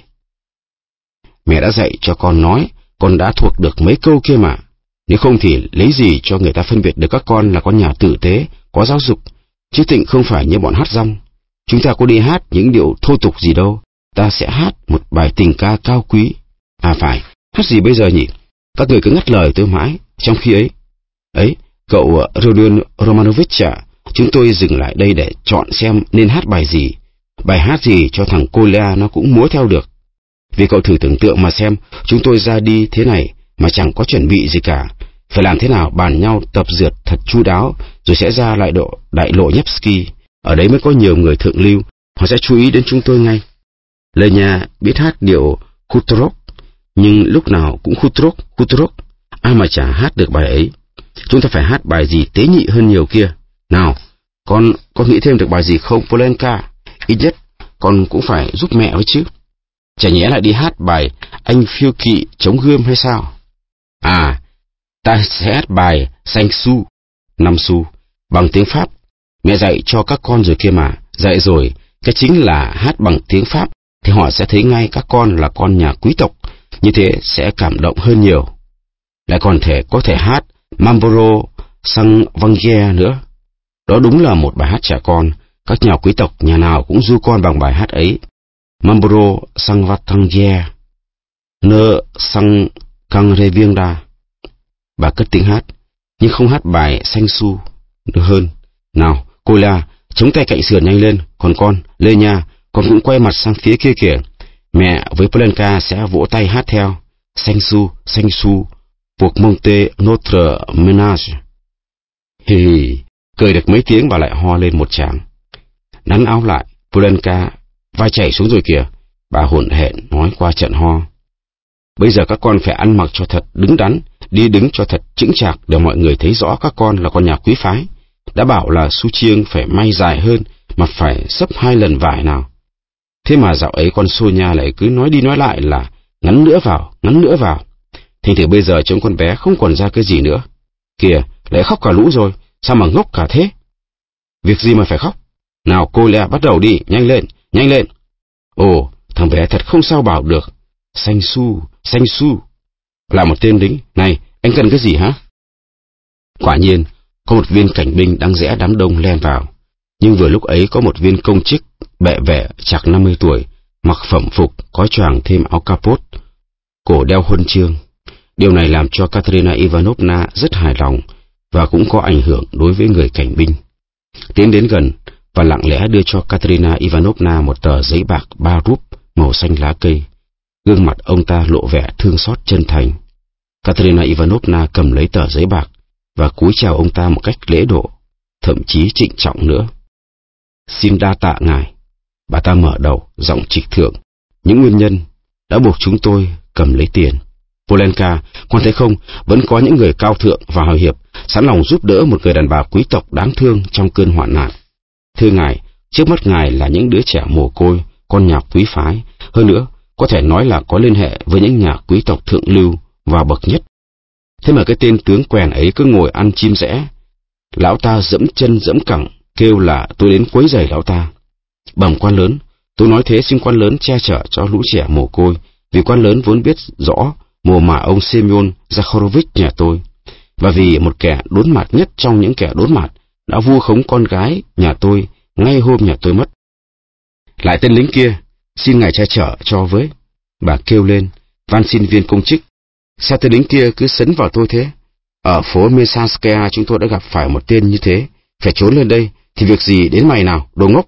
Mẹ đã dạy cho con nói, con đã thuộc được mấy câu kia mà. Nếu không thì lấy gì cho người ta phân biệt được các con là con nhà tử tế, có giáo dục, chứ tịnh không phải như bọn hát rong. Chúng ta có đi hát những điệu thô tục gì đâu, ta sẽ hát một bài tình ca cao quý. À phải, hát gì bây giờ nhỉ? Các người cứ ngắt lời tôi mãi, trong khi ấy. Ấy, cậu Rodion Romanovich à, chúng tôi dừng lại đây để chọn xem nên hát bài gì. Bài hát gì cho thằng Kolya nó cũng múa theo được. Vì cậu thử tưởng tượng mà xem, chúng tôi ra đi thế này mà chẳng có chuẩn bị gì cả. Phải làm thế nào bàn nhau tập dượt thật chu đáo, rồi sẽ ra lại độ đại lộ Nevsky. Ở đấy mới có nhiều người thượng lưu, họ sẽ chú ý đến chúng tôi ngay. Lời nhà biết hát điệu Khutorok, nhưng lúc nào cũng Khutorok, Khutorok. Ai mà chả hát được bài ấy. Chúng ta phải hát bài gì tế nhị hơn nhiều kia. Nào, con, con nghĩ thêm được bài gì không Polenka? Ít nhất, con cũng phải giúp mẹ với chứ. Chả nhẽ lại đi hát bài Anh phiêu kỵ chống gươm hay sao? À, ta sẽ hát bài Cinq xu, năm xu, bằng tiếng Pháp. Mẹ dạy cho các con rồi kia mà. Dạy rồi, cái chính là hát bằng tiếng Pháp, thì họ sẽ thấy ngay các con là con nhà quý tộc. Như thế sẽ cảm động hơn nhiều. Lại còn thể có thể hát Mamboro sang Vangier nữa. Đó đúng là một bài hát trẻ con. Các nhà quý tộc nhà nào cũng du con bằng bài hát ấy. Mamboro sang Vatangier, nơ sang Kangreviengda. Bà cất tiếng hát, nhưng không hát bài Cinq xu được hơn. Nào, cô La, chống tay cạnh sườn nhanh lên. Còn con, Lê Nha, con cũng quay mặt sang phía kia kìa. Mẹ với Polenka sẽ vỗ tay hát theo. Cinq xu, Cinq xu, pour monter notre ménage. Hì hì, cười được mấy tiếng bà lại ho lên một tràng. nắn áo lại. Polenka, vai chảy xuống rồi kìa, bà hổn hển nói qua trận ho. Bây giờ các con phải ăn mặc cho thật đứng đắn, đi đứng cho thật chững chạc để mọi người thấy rõ các con là con nhà quý phái. Đã bảo là su chiêng phải may dài hơn, mà phải xấp hai lần vải nào. Thế mà dạo ấy con Sonia lại cứ nói đi nói lại là ngắn nữa vào, ngắn nữa vào. Thành thử bây giờ trông con bé không còn ra cái gì nữa. Kìa, lại khóc cả lũ rồi, sao mà ngốc cả thế? Việc gì mà phải khóc? Nào cô Lea, bắt đầu đi, nhanh lên, nhanh lên. Ồ, thằng bé thật không sao bảo được. Xanh su, xanh su. Là một tên lính. Này, anh cần cái gì hả? Quả nhiên, có một viên cảnh binh đang rẽ đám đông len vào. Nhưng vừa lúc ấy có một viên công chức bẹ vẹ chạc năm mươi tuổi, mặc phẩm phục, có choàng thêm áo capot, cổ đeo huân chương. Điều này làm cho Katerina Ivanovna rất hài lòng và cũng có ảnh hưởng đối với người cảnh binh. Tiến đến gần và lặng lẽ đưa cho Katerina Ivanovna một tờ giấy bạc ba rúp màu xanh lá cây. Gương mặt ông ta lộ vẻ thương xót chân thành. Katerina Ivanovna cầm lấy tờ giấy bạc và cúi chào ông ta một cách lễ độ, thậm chí trịnh trọng nữa. Xin đa tạ ngài. Bà ta mở đầu, giọng trịch thượng. Những nguyên nhân đã buộc chúng tôi cầm lấy tiền. Polenka, con thấy không, vẫn có những người cao thượng và hào hiệp sẵn lòng giúp đỡ một người đàn bà quý tộc đáng thương trong cơn hoạn nạn. Thưa ngài, trước mắt ngài là những đứa trẻ mồ côi, con nhà quý phái, hơn nữa có thể nói là có liên hệ với những nhà quý tộc thượng lưu và bậc nhất. Thế mà cái tên tướng quèn ấy cứ ngồi ăn chim rẽ. Lão ta dẫm chân dẫm cẳng, kêu là tôi đến quấy rầy lão ta. Bẩm quan lớn, tôi nói thế xin quan lớn che chở cho lũ trẻ mồ côi, vì quan lớn vốn biết rõ mồ mả ông Semyon Zakharovich nhà tôi, và vì một kẻ đốn mặt nhất trong những kẻ đốn mặt đã vu khống con gái nhà tôi ngay hôm nhà tôi mất. Lại tên lính kia, xin ngài che chở cho với. Bà kêu lên, van xin viên công chức. Sao tên lính kia cứ sấn vào tôi thế? Ở phố Mesanskaya chúng tôi đã gặp phải một tên như thế, phải trốn lên đây, thì việc gì đến mày nào, đồ ngốc.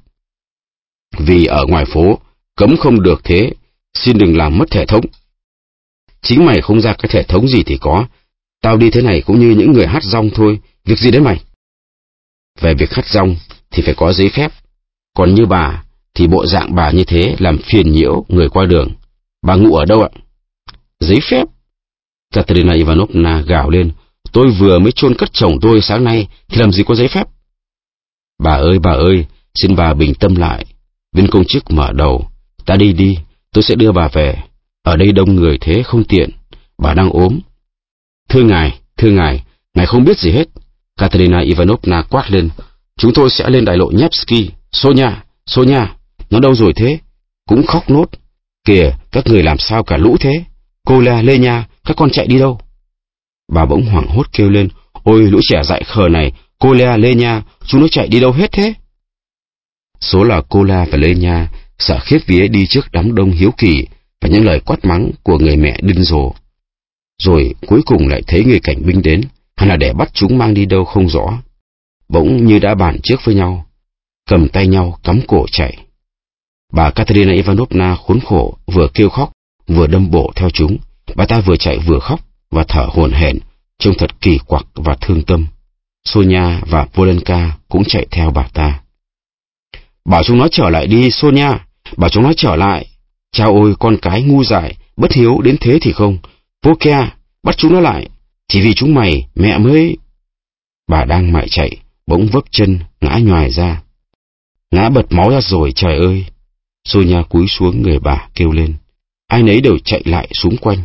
Vì ở ngoài phố, cấm không được thế, xin đừng làm mất thể thống. Chính mày không ra cái thể thống gì thì có, tao đi thế này cũng như những người hát rong thôi, việc gì đến mày? Về việc hát rong thì phải có giấy phép, còn như bà thì bộ dạng bà như thế làm phiền nhiễu người qua đường. Bà ngủ ở đâu ạ? Giấy phép? Katerina Ivanovna gào lên, tôi vừa mới chôn cất chồng tôi sáng nay thì làm gì có giấy phép? Bà ơi, bà ơi, xin bà bình tâm lại. Viên công chức mở đầu, ta đi đi, tôi sẽ đưa bà về. Ở đây đông người thế không tiện, bà đang ốm. Thưa ngài, thưa ngài, ngài không biết gì hết. Katerina Ivanovna quát lên, chúng tôi sẽ lên đại lộ Nevsky. Sonia, Sonia, nó đâu rồi thế? Cũng khóc nốt. Kìa, các người làm sao cả lũ thế? Cô La, Lenya, các con chạy đi đâu? Bà bỗng hoảng hốt kêu lên, ôi lũ trẻ dại khờ này, cô La, Lenya, chúng nó chạy đi đâu hết thế? Số là cô La và Lenya sợ khiếp vía đi trước đám đông hiếu kỳ và những lời quát mắng của người mẹ điên rồ. Rồi cuối cùng lại thấy người cảnh binh đến, hay là để bắt chúng mang đi đâu không rõ. Bỗng như đã bàn trước với nhau, cầm tay nhau cắm cổ chạy. Bà Katerina Ivanovna khốn khổ, vừa kêu khóc, vừa đâm bộ theo chúng. Bà ta vừa chạy vừa khóc và thở hổn hển, trông thật kỳ quặc và thương tâm. Sonia và Polenka cũng chạy theo bà ta. Bảo chúng nó trở lại đi, Sonia, bảo chúng nó trở lại. Chao ôi, con cái ngu dại, bất hiếu đến thế thì không. Pokia, bắt chúng nó lại, chỉ vì chúng mày, mẹ mới... Bà đang mải chạy, bỗng vấp chân, ngã nhoài ra. Ngã bật máu ra rồi, trời ơi. Sonia cúi xuống người bà kêu lên. Ai nấy đều chạy lại xung quanh.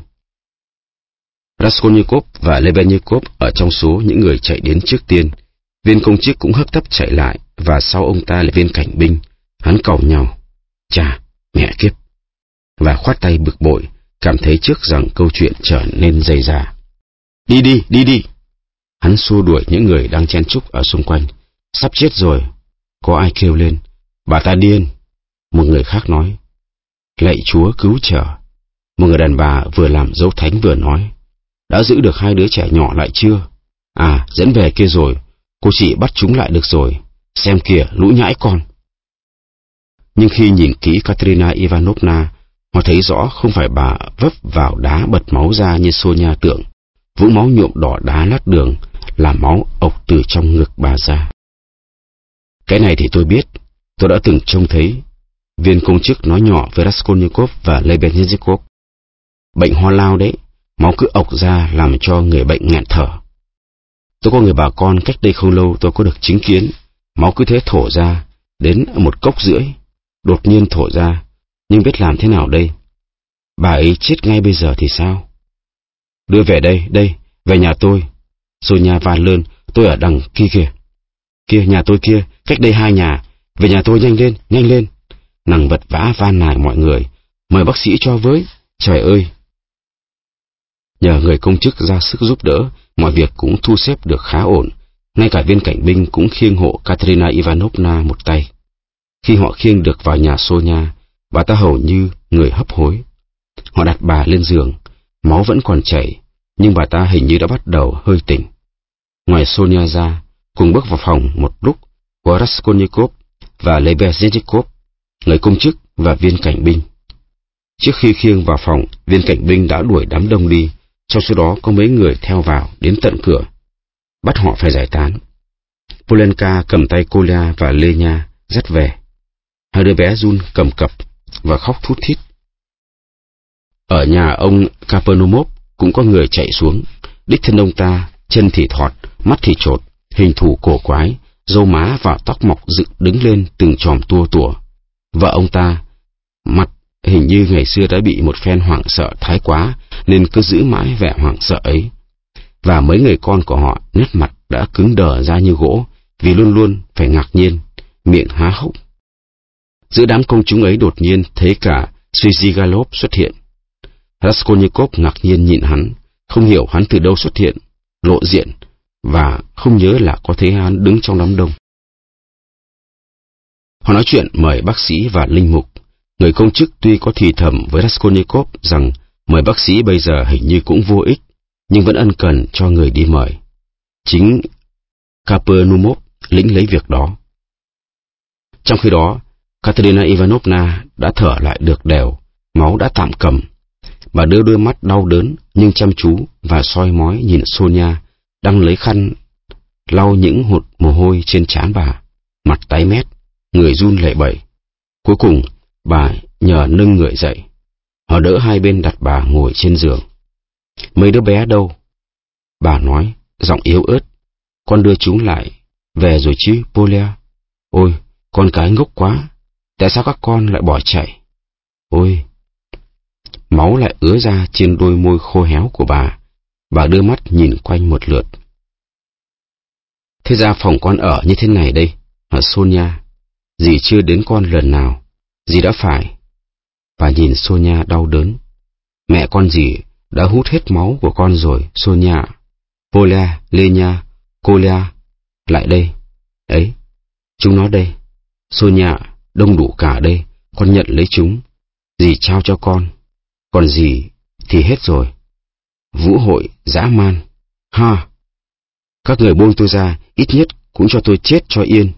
Raskolnikov và Lebenikov ở trong số những người chạy đến trước tiên. Viên công chức cũng hấp tấp chạy lại, và sau ông ta là viên cảnh binh. Hắn cầu nhau, chà, mẹ kiếp, và khoát tay bực bội, cảm thấy trước rằng câu chuyện trở nên dày dà. Đi đi, đi đi. Hắn xua đuổi những người đang chen chúc ở xung quanh. Sắp chết rồi. Có ai kêu lên, bà ta điên. Một người khác nói, lạy Chúa cứu trở. Một người đàn bà vừa làm dấu thánh vừa nói, đã giữ được hai đứa trẻ nhỏ lại chưa? À, dẫn về kia rồi, cô chị bắt chúng lại được rồi. Xem kìa, lũ nhãi con. Nhưng khi nhìn kỹ Katerina Ivanovna, họ thấy rõ không phải bà vấp vào đá bật máu ra như Sonia tưởng. Vũng máu nhuộm đỏ đá lát đường, là máu ộc từ trong ngực bà ra. Cái này thì tôi biết, Tôi đã từng trông thấy viên công chức nói nhỏ với Raskolnikov và Lebezinsky. Bệnh ho lao đấy, máu cứ ộc ra làm cho người bệnh nghẹn thở. Tôi có người bà con cách đây không lâu tôi có được chứng kiến, máu cứ thế thổ ra, đến một cốc rưỡi, đột nhiên thổ ra, nhưng biết làm thế nào đây? Bà ấy chết ngay bây giờ thì sao? Đưa về đây, đây, về nhà tôi. Sonia van lơn, tôi ở đằng kia kìa. Kia, nhà tôi kia, cách đây hai nhà, về nhà tôi nhanh lên, nhanh lên. Nàng vật vã van nài mọi người, mời bác sĩ cho với, trời ơi. Nhờ người công chức ra sức giúp đỡ, mọi việc cũng thu xếp được khá ổn. Ngay cả viên cảnh binh cũng khiêng hộ Katerina Ivanovna một tay. Khi họ khiêng được vào nhà Sonia, bà ta hầu như người hấp hối. Họ đặt bà lên giường, máu vẫn còn chảy, nhưng bà ta hình như đã bắt đầu hơi tỉnh. Ngoài Sonia ra, cùng bước vào phòng một lúc, có Raskolnikov và Lebezinsky, người công chức và viên cảnh binh. Trước khi khiêng vào phòng, viên cảnh binh đã đuổi đám đông đi, trong số đó có mấy người theo vào đến tận cửa, bắt họ phải giải tán. Polenka cầm tay Kolya và Lenya dắt về. Hai đứa bé run cầm cập và khóc thút thít. Ở nhà ông Kapernaumov cũng có người chạy xuống. Đích thân ông ta, chân thì thọt, mắt thì chột, hình thù cổ quái, râu má và tóc mọc dựng đứng lên từng chòm tua tủa. Vợ ông ta, mặt hình như ngày xưa đã bị một phen hoảng sợ thái quá, nên cứ giữ mãi vẻ hoảng sợ ấy. Và mấy người con của họ, nét mặt đã cứng đờ ra như gỗ, vì luôn luôn phải ngạc nhiên, miệng há hốc. Giữa đám công chúng ấy đột nhiên thấy cả Svidrigailov xuất hiện. Raskolnikov ngạc nhiên nhìn hắn, không hiểu hắn từ đâu xuất hiện, lộ diện, và không nhớ là có thấy hắn đứng trong đám đông. Họ nói chuyện mời bác sĩ và linh mục. Người công chức tuy có thì thầm với Raskolnikov rằng mời bác sĩ bây giờ hình như cũng vô ích, nhưng vẫn ân cần cho người đi mời. Chính Kapernaumov lĩnh lấy việc đó. Trong khi đó, Katerina Ivanovna đã thở lại được đều, máu đã tạm cầm. Bà đưa đôi mắt đau đớn nhưng chăm chú và soi mói nhìn Sonia đang lấy khăn lau những hột mồ hôi trên trán bà, mặt tái mét, người run lẩy bẩy. Cuối cùng, bà nhờ nâng người dậy. Họ đỡ hai bên đặt bà ngồi trên giường. Mấy đứa bé đâu? Bà nói, giọng yếu ớt. Con đưa chúng lại. Về rồi chứ, Polya. Ôi, con cái ngốc quá. Tại sao các con lại bỏ chạy? Ôi! Máu lại ứa ra trên đôi môi khô héo của bà. Bà đưa mắt nhìn quanh một lượt. Thế ra phòng con ở như thế này đây, hả Sonia? Dì chưa đến con lần nào. Dì đã phải. Bà nhìn Sonia đau đớn. Mẹ con dì đã hút hết máu của con rồi, Sonia. Polya, Lenya, Kolya, lại đây. Ấy, chúng nó đây. Sonia, đông đủ cả đây, con nhận lấy chúng. Dì trao cho con. Còn dì thì hết rồi. Vũ hội dã man. Ha! Các người buông tôi ra, ít nhất cũng cho tôi chết cho yên.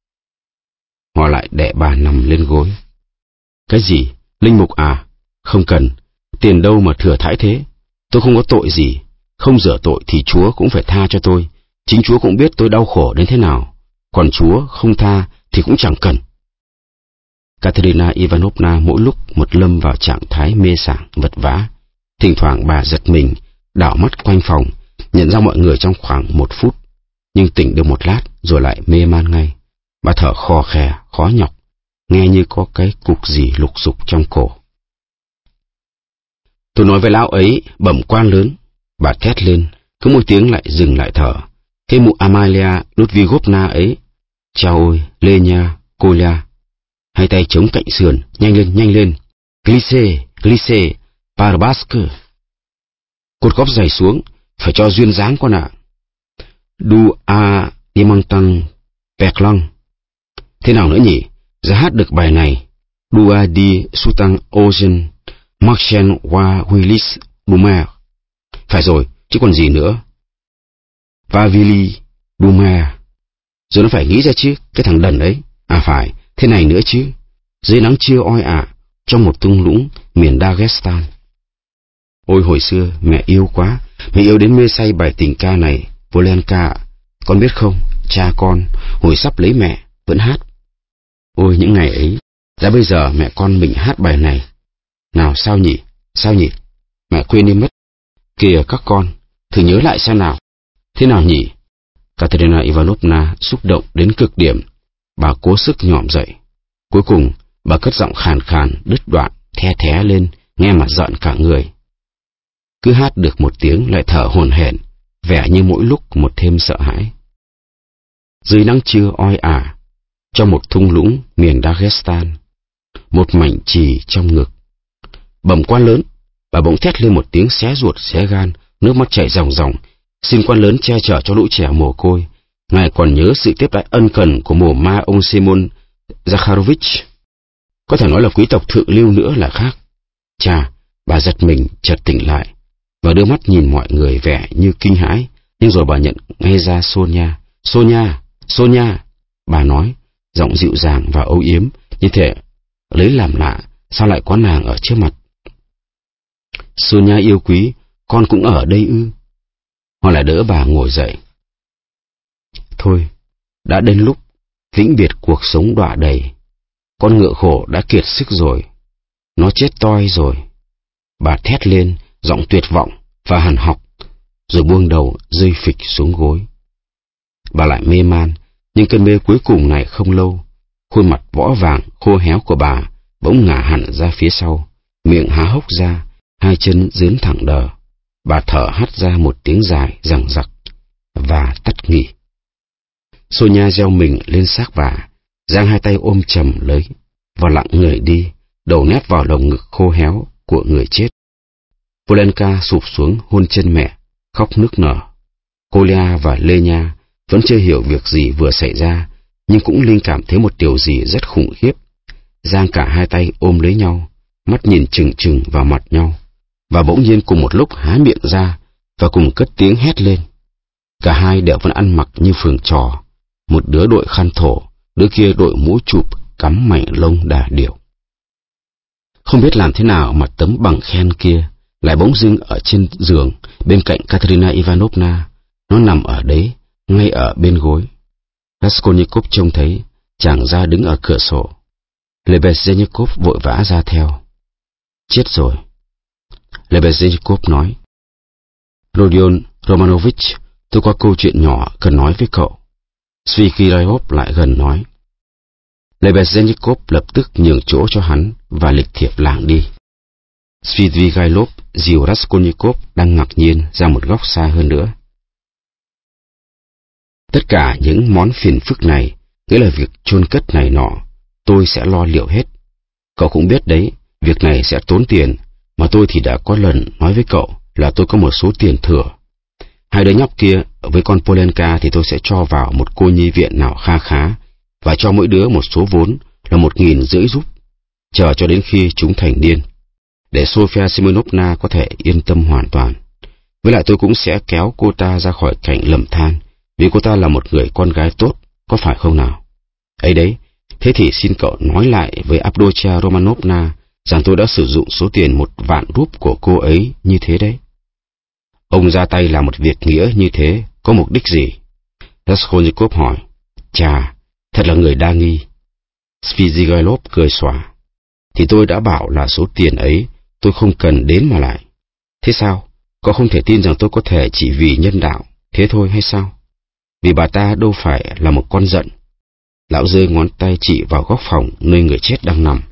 Họ lại đè bà nằm lên gối. Cái gì? Linh mục à? Không cần. Tiền đâu mà thừa thãi thế. Tôi không có tội gì. Không rửa tội thì Chúa cũng phải tha cho tôi. Chính Chúa cũng biết tôi đau khổ đến thế nào. Còn Chúa không tha thì cũng chẳng cần. Katerina Ivanovna mỗi lúc một lâm vào trạng thái mê sảng vật vã. Thỉnh thoảng bà giật mình, đảo mắt quanh phòng, nhận ra mọi người trong khoảng một phút, nhưng tỉnh được một lát rồi lại mê man ngay. Bà thở khò khè, khó nhọc, nghe như có cái cục gì lục sục trong cổ. Tôi nói với lão ấy, bẩm quan lớn. Bà thét lên, cứ một tiếng lại dừng lại thở. Cái mụ Amalia Ludvigovna ấy, chao ôi, Lenya, Kolya. Hai tay chống cạnh sườn, nhanh lên, nhanh lên. Glisse, glisse, Barbask. Cột góp giày xuống, phải cho duyên dáng con ạ. Du a dimantang peklang. Thế nào nữa nhỉ? Ra hát được bài này. Du a di sutang ozen, Marchen wa Willis Dumer. Phải rồi, chứ còn gì nữa. Vavili Dumer. Rồi nó phải nghĩ ra chứ, cái thằng đần ấy. À phải, thế này nữa chứ. Dưới nắng trưa oi ả, trong một thung lũng miền Dagestan. Ôi hồi xưa, mẹ yêu quá. Mẹ yêu đến mê say bài tình ca này, Polenka. Con biết không, cha con, hồi sắp lấy mẹ, vẫn hát. Ôi những ngày ấy, đã bây giờ mẹ con mình hát bài này. Nào sao nhỉ, sao nhỉ? Mẹ quên đi mất. Kìa các con, thử nhớ lại xem nào. Thế nào nhỉ? Katerina Ivanovna xúc động đến cực điểm. Bà cố sức nhỏm dậy. Cuối cùng, bà cất giọng khàn khàn, đứt đoạn, the thé lên, nghe mà giận cả người. Cứ hát được một tiếng lại thở hổn hển, vẻ như mỗi lúc một thêm sợ hãi. Dưới nắng trưa oi ả, trong một thung lũng miền Dagestan, một mảnh trì trong ngực. Bẩm quan lớn, bà bỗng thét lên một tiếng xé ruột xé gan, nước mắt chảy ròng ròng. Xin quan lớn che chở cho lũ trẻ mồ côi. Ngài còn nhớ sự tiếp đãi ân cần của mồ ma ông Simon Zakharovich, có thể nói là quý tộc thượng lưu nữa là khác. Chà, bà giật mình chợt tỉnh lại và đưa mắt nhìn mọi người vẻ như kinh hãi, nhưng rồi bà nhận ngay ra Sonia. Sonia, Sonia, bà nói, giọng dịu dàng và âu yếm, như thể lấy làm lạ, sao lại có nàng ở trước mặt. Sonia yêu quý, con cũng ở đây ư? Họ lại đỡ bà ngồi dậy. Thôi, đã đến lúc vĩnh biệt cuộc sống đọa đầy. Con ngựa khổ đã kiệt sức rồi. Nó chết toi rồi. Bà thét lên, giọng tuyệt vọng và hằn học, rồi buông đầu rơi phịch xuống gối. Bà lại mê man, nhưng cơn mê cuối cùng này không lâu. Khuôn mặt võ vàng, khô héo của bà bỗng ngả hẳn ra phía sau, miệng há hốc ra, hai chân dướn thẳng đờ. Bà thở hắt ra một tiếng dài dằng dặc và tắt nghỉ. Sonia gieo mình lên xác bà, giang hai tay ôm chầm lấy và lặng người đi, đầu nép vào lồng ngực khô héo của người chết. Polenka sụp xuống hôn chân mẹ, khóc nức nở. Kolya và Lenya vẫn chưa hiểu việc gì vừa xảy ra, nhưng cũng linh cảm thấy một điều gì rất khủng khiếp. Giang cả hai tay ôm lấy nhau, mắt nhìn chừng chừng vào mặt nhau, và bỗng nhiên cùng một lúc há miệng ra và cùng cất tiếng hét lên. Cả hai đều vẫn ăn mặc như phường trò, một đứa đội khăn thổ, đứa kia đội mũ chụp cắm mảnh lông đà điểu. Không biết làm thế nào mà tấm bằng khen kia lại bỗng dưng ở trên giường bên cạnh Katerina Ivanovna. Nó nằm ở đấy, ngay ở bên gối. Raskolnikov trông thấy chàng ra đứng ở cửa sổ. Lebedenkov vội vã ra theo. Chết rồi. Lebedenkov nói. Rodion Romanovich, tôi có câu chuyện nhỏ cần nói với cậu. Svidrigailov lại gần nói. Lebedenkov lập tức nhường chỗ cho hắn và lịch thiệp lảng đi. Svidrigailov dìu Raskolnikov đang ngạc nhiên ra một góc xa hơn nữa. Tất cả những món phiền phức này, nghĩa là việc chôn cất này nọ, tôi sẽ lo liệu hết. Cậu cũng biết đấy, việc này sẽ tốn tiền, mà tôi thì đã có lần nói với cậu là tôi có một số tiền thừa. Hai đứa nhóc kia với con Polenka thì tôi sẽ cho vào một cô nhi viện nào kha khá, và cho mỗi đứa một số vốn là một nghìn rưỡi giúp, chờ cho đến khi chúng thành niên, để Sofia Simonovna có thể yên tâm hoàn toàn. Với lại tôi cũng sẽ kéo cô ta ra khỏi cảnh lầm than, vì cô ta là một người con gái tốt, có phải không nào? Ấy đấy, thế thì xin cậu nói lại với Avdotya Romanovna rằng tôi đã sử dụng số tiền một vạn rúp của cô ấy như thế đấy. Ông ra tay làm một việc nghĩa như thế, có mục đích gì? Raskolnikov hỏi. Chà, thật là người đa nghi. Svidrigailov cười xòa. Thì tôi đã bảo là số tiền ấy tôi không cần đến mà lại. Thế sao? Cậu không thể tin rằng tôi có thể chỉ vì nhân đạo, thế thôi hay sao? Vì bà ta đâu phải là một con giận. Lão giơ ngón tay chỉ vào góc phòng nơi người chết đang nằm.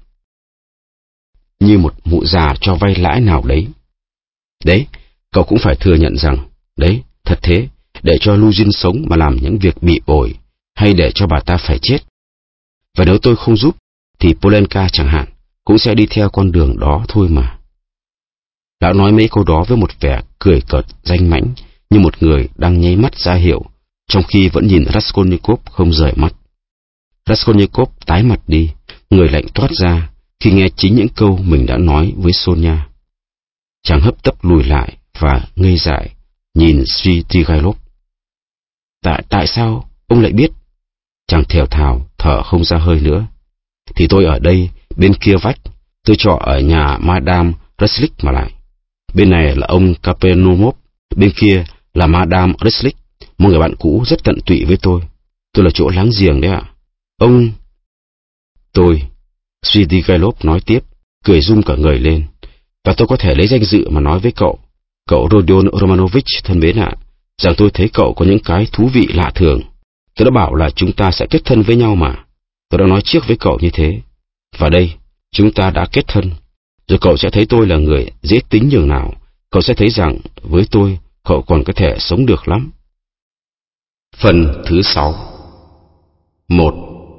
Như một mụ già cho vay lãi nào đấy. Đấy, cậu cũng phải thừa nhận rằng, đấy, thật thế, để cho Luzhin sống mà làm những việc bị ổi, hay để cho bà ta phải chết. Và nếu tôi không giúp, thì Polenka chẳng hạn, cũng sẽ đi theo con đường đó thôi mà. Lão nói mấy câu đó với một vẻ cười cợt danh mãnh, như một người đang nháy mắt ra hiệu, trong khi vẫn nhìn Raskolnikov không rời mắt. Raskolnikov tái mặt đi, người lạnh toát ra khi nghe chính những câu mình đã nói với Sonia. Chàng hấp tấp lùi lại và ngây dại nhìn Svidrigailov. Tại tại sao ông lại biết? Chàng thều thào thở không ra hơi nữa. Thì tôi ở đây, bên kia vách, tôi trọ ở nhà Madame Reslik mà lại. Bên này là ông Kapernaumov, bên kia là Madame Reslik, một người bạn cũ rất tận tụy với tôi. Tôi là chỗ láng giềng đấy ạ. Ông... Tôi, Svidrigailov nói tiếp, cười rung cả người lên. Và tôi có thể lấy danh dự mà nói với cậu, cậu Rodion Romanovich thân mến ạ, rằng tôi thấy cậu có những cái thú vị lạ thường. Tôi đã bảo là chúng ta sẽ kết thân với nhau mà. Tôi đã nói trước với cậu như thế. Và đây, chúng ta đã kết thân. Rồi cậu sẽ thấy tôi là người dễ tính nhường nào. Cậu sẽ thấy rằng với tôi, cậu còn có thể sống được lắm. Phần thứ sáu. Một.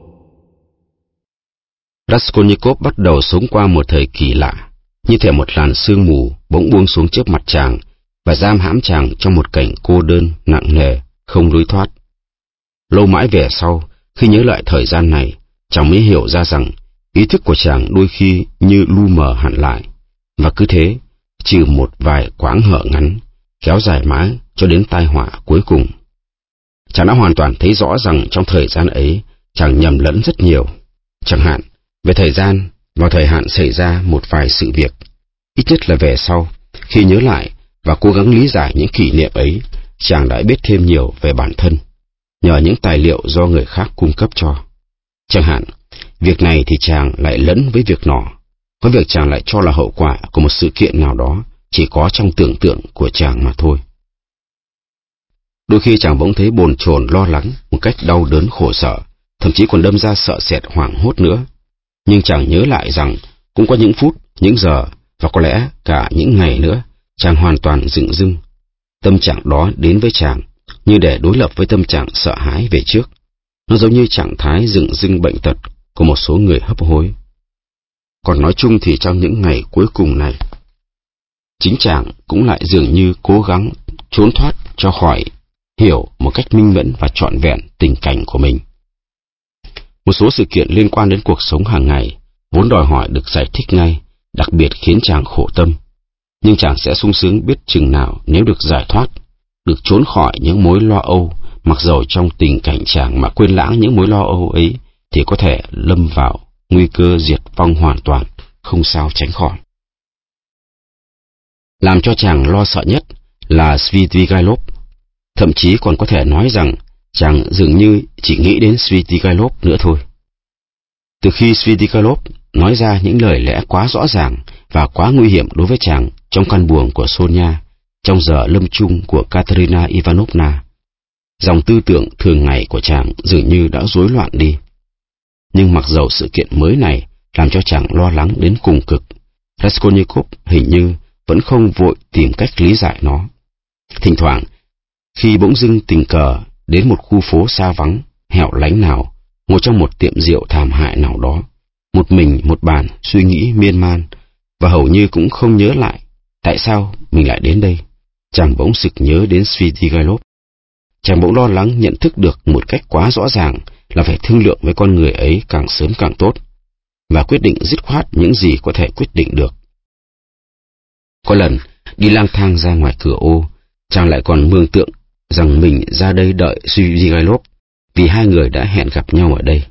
Raskolnikov bắt đầu sống qua một thời kỳ lạ, như thể một làn sương mù bỗng buông xuống trước mặt chàng và giam hãm chàng trong một cảnh cô đơn nặng nề, không lối thoát. Lâu mãi về sau, khi nhớ lại thời gian này, chàng mới hiểu ra rằng ý thức của chàng đôi khi như lu mờ hẳn lại, và cứ thế, trừ một vài quãng hở ngắn, kéo dài mãi cho đến tai họa cuối cùng. Chàng đã hoàn toàn thấy rõ rằng trong thời gian ấy, chàng nhầm lẫn rất nhiều. Chẳng hạn, về thời gian, vào thời hạn xảy ra một vài sự việc, ít nhất là về sau, khi nhớ lại và cố gắng lý giải những kỷ niệm ấy, chàng đã biết thêm nhiều về bản thân, nhờ những tài liệu do người khác cung cấp cho. Chẳng hạn, việc này thì chàng lại lẫn với việc nọ, có việc chàng lại cho là hậu quả của một sự kiện nào đó chỉ có trong tưởng tượng của chàng mà thôi. Đôi khi chàng bỗng thấy bồn chồn lo lắng một cách đau đớn khổ sở, thậm chí còn đâm ra sợ sệt hoảng hốt nữa. Nhưng chàng nhớ lại rằng cũng có những phút, những giờ và có lẽ cả những ngày nữa, chàng hoàn toàn dửng dưng. Tâm trạng đó đến với chàng như để đối lập với tâm trạng sợ hãi về trước. Nó giống như trạng thái dửng dưng bệnh tật của một số người hấp hối. Còn nói chung thì trong những ngày cuối cùng này, chính chàng cũng lại dường như cố gắng trốn thoát cho khỏi hiểu một cách minh mẫn và trọn vẹn tình cảnh của mình. Một số sự kiện liên quan đến cuộc sống hàng ngày vốn đòi hỏi được giải thích ngay, đặc biệt khiến chàng khổ tâm. Nhưng chàng sẽ sung sướng biết chừng nào nếu được giải thoát, được trốn khỏi những mối lo âu, mặc dầu trong tình cảnh chàng mà quên lãng những mối lo âu ấy thì có thể lâm vào nguy cơ diệt vong hoàn toàn, không sao tránh khỏi. Làm cho chàng lo sợ nhất là Svidrigailov. Thậm chí còn có thể nói rằng chàng dường như chỉ nghĩ đến Svidrigailov nữa thôi. Từ khi Svidrigailov nói ra những lời lẽ quá rõ ràng và quá nguy hiểm đối với chàng trong căn buồng của Sonia, trong giờ lâm chung của Katerina Ivanovna, dòng tư tưởng thường ngày của chàng dường như đã rối loạn đi. Nhưng mặc dầu sự kiện mới này làm cho chàng lo lắng đến cùng cực, Raskolnikov hình như vẫn không vội tìm cách lý giải nó. Thỉnh thoảng, khi bỗng dưng tình cờ đến một khu phố xa vắng, hẻo lánh nào, ngồi trong một tiệm rượu thảm hại nào đó, một mình một bàn suy nghĩ miên man, và hầu như cũng không nhớ lại tại sao mình lại đến đây, chàng bỗng sực nhớ đến Svidrigailov. Chàng bỗng lo lắng nhận thức được một cách quá rõ ràng là phải thương lượng với con người ấy càng sớm càng tốt, và quyết định dứt khoát những gì có thể quyết định được. Có lần, đi lang thang ra ngoài cửa ô, chàng lại còn mường tượng rằng mình ra đây đợi Svidrigailov vì hai người đã hẹn gặp nhau ở đây.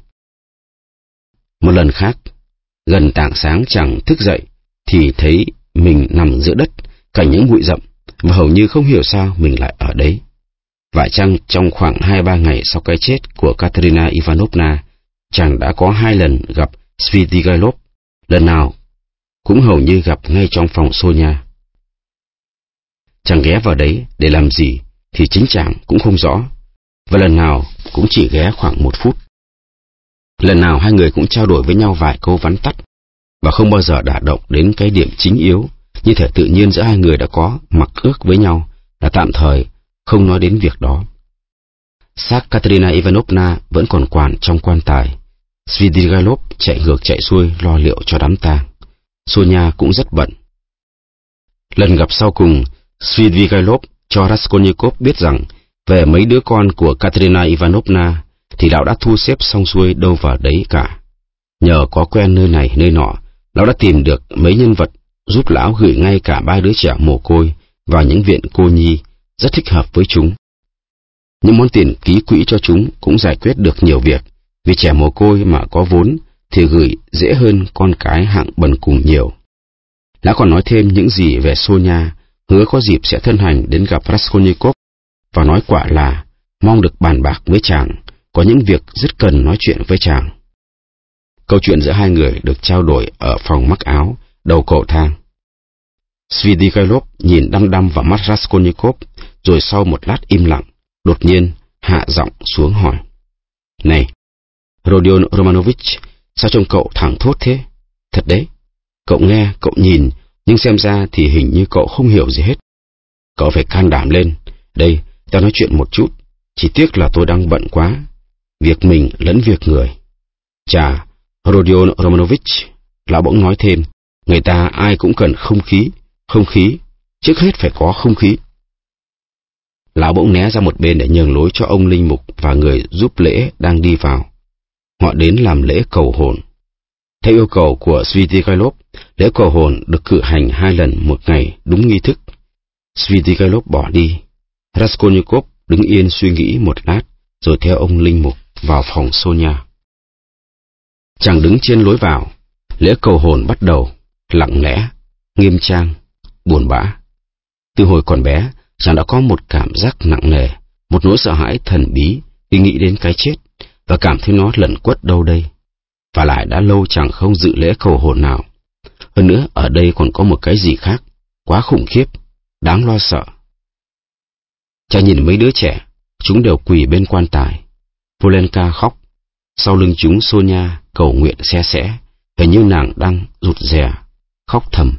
Một lần khác, gần tảng sáng chàng thức dậy thì thấy mình nằm giữa đất cạnh những bụi rậm và hầu như không hiểu sao mình lại ở đấy. Phải chăng trong khoảng hai ba ngày sau cái chết của Katerina Ivanovna, chàng đã có hai lần gặp Svidrigailov, lần nào cũng hầu như gặp ngay trong phòng Sonia. Chàng ghé vào đấy để làm gì thì chính chàng cũng không rõ, và lần nào cũng chỉ ghé khoảng một phút. Lần nào hai người cũng trao đổi với nhau vài câu vắn tắt, và không bao giờ đả động đến cái điểm chính yếu, như thể tự nhiên giữa hai người đã có mặc ước với nhau là tạm thời không nói đến việc đó. Xác Katerina Ivanovna vẫn còn quàn trong quan tài. Svidrigailov chạy ngược chạy xuôi lo liệu cho đám tang. Sonia cũng rất bận. Lần gặp sau cùng, Svidrigailov cho Raskolnikov biết rằng về mấy đứa con của Katerina Ivanovna thì lão đã thu xếp xong xuôi đâu vào đấy cả. Nhờ có quen nơi này nơi nọ, lão đã tìm được mấy nhân vật giúp lão gửi ngay cả ba đứa trẻ mồ côi vào những viện cô nhi rất thích hợp với chúng. Những món tiền ký quỹ cho chúng cũng giải quyết được nhiều việc, vì trẻ mồ côi mà có vốn thì gửi dễ hơn con cái hạng bần cùng nhiều. Lão còn nói thêm những gì về Sonia, hứa có dịp sẽ thân hành đến gặp Raskolnikov, và nói quả là mong được bàn bạc với chàng, có những việc rất cần nói chuyện với chàng. Câu chuyện giữa hai người được trao đổi ở phòng mắc áo, đầu cầu thang. Svidrigailov nhìn đăm đăm vào mắt Raskolnikov, rồi sau một lát im lặng, đột nhiên hạ giọng xuống hỏi: "Này, Rodion Romanovich, sao trông cậu thẳng thốt thế? Thật đấy, cậu nghe, cậu nhìn, nhưng xem ra thì hình như cậu không hiểu gì hết. Cậu phải can đảm lên. Đây, tao nói chuyện một chút, chỉ tiếc là tôi đang bận quá. Việc mình lẫn việc người." "Chà, Rodion Romanovich," lão bỗng nói thêm, "người ta ai cũng cần không khí, không khí, trước hết phải có không khí." Lão bỗng né ra một bên để nhường lối cho ông linh mục và người giúp lễ đang đi vào. Họ đến làm lễ cầu hồn. Theo yêu cầu của Svidrigailov, lễ cầu hồn được cử hành hai lần một ngày đúng nghi thức. Svidrigailov bỏ đi. Raskolnikov đứng yên suy nghĩ một lát, rồi theo ông linh mục vào phòng Sonia. Chàng đứng trên lối vào. Lễ cầu hồn bắt đầu, lặng lẽ, nghiêm trang, buồn bã. Từ hồi còn bé, chàng đã có một cảm giác nặng nề, một nỗi sợ hãi thần bí khi nghĩ đến cái chết, và cảm thấy nó lẩn quất đâu đây. Và lại đã lâu chàng không dự lễ cầu hồn nào. Hơn nữa, ở đây còn có một cái gì khác, quá khủng khiếp, đáng lo sợ. Chàng nhìn mấy đứa trẻ, chúng đều quỳ bên quan tài. Polenka khóc, sau lưng chúng Sonia cầu nguyện se sẽ, hình như nàng đang rụt rè, khóc thầm.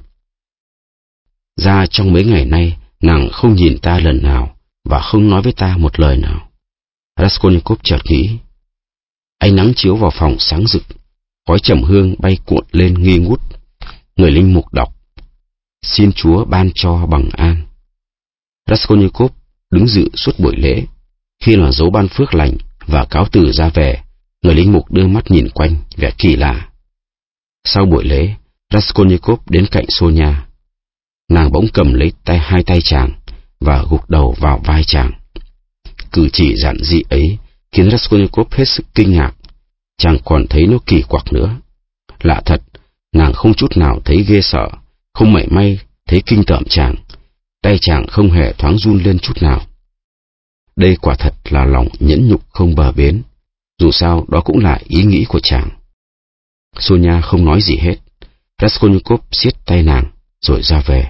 Ra trong mấy ngày nay, nàng không nhìn ta lần nào và không nói với ta một lời nào. Raskolnikov chợt nghĩ. Ánh nắng chiếu vào phòng sáng rực, khói trầm hương bay cuộn lên nghi ngút. Người linh mục đọc: "Xin Chúa ban cho bằng an." Raskolnikov đứng dự suốt buổi lễ. Khi là dấu ban phước lành và cáo từ ra về, người linh mục đưa mắt nhìn quanh, vẻ kỳ lạ. Sau buổi lễ, Raskolnikov đến cạnh Sonia. Nàng bỗng cầm lấy tay hai tay chàng và gục đầu vào vai chàng. Cử chỉ giản dị ấy khiến Raskolnikov hết sức kinh ngạc. Chàng còn thấy nó kỳ quặc nữa. Lạ thật, nàng không chút nào thấy ghê sợ, không mảy may thấy kinh tởm chàng. Tay chàng không hề thoáng run lên chút nào. Đây quả thật là lòng nhẫn nhục không bờ bến. Dù sao đó cũng là ý nghĩ của chàng. Sonia không nói gì hết. Raskolnikov siết tay nàng rồi ra về.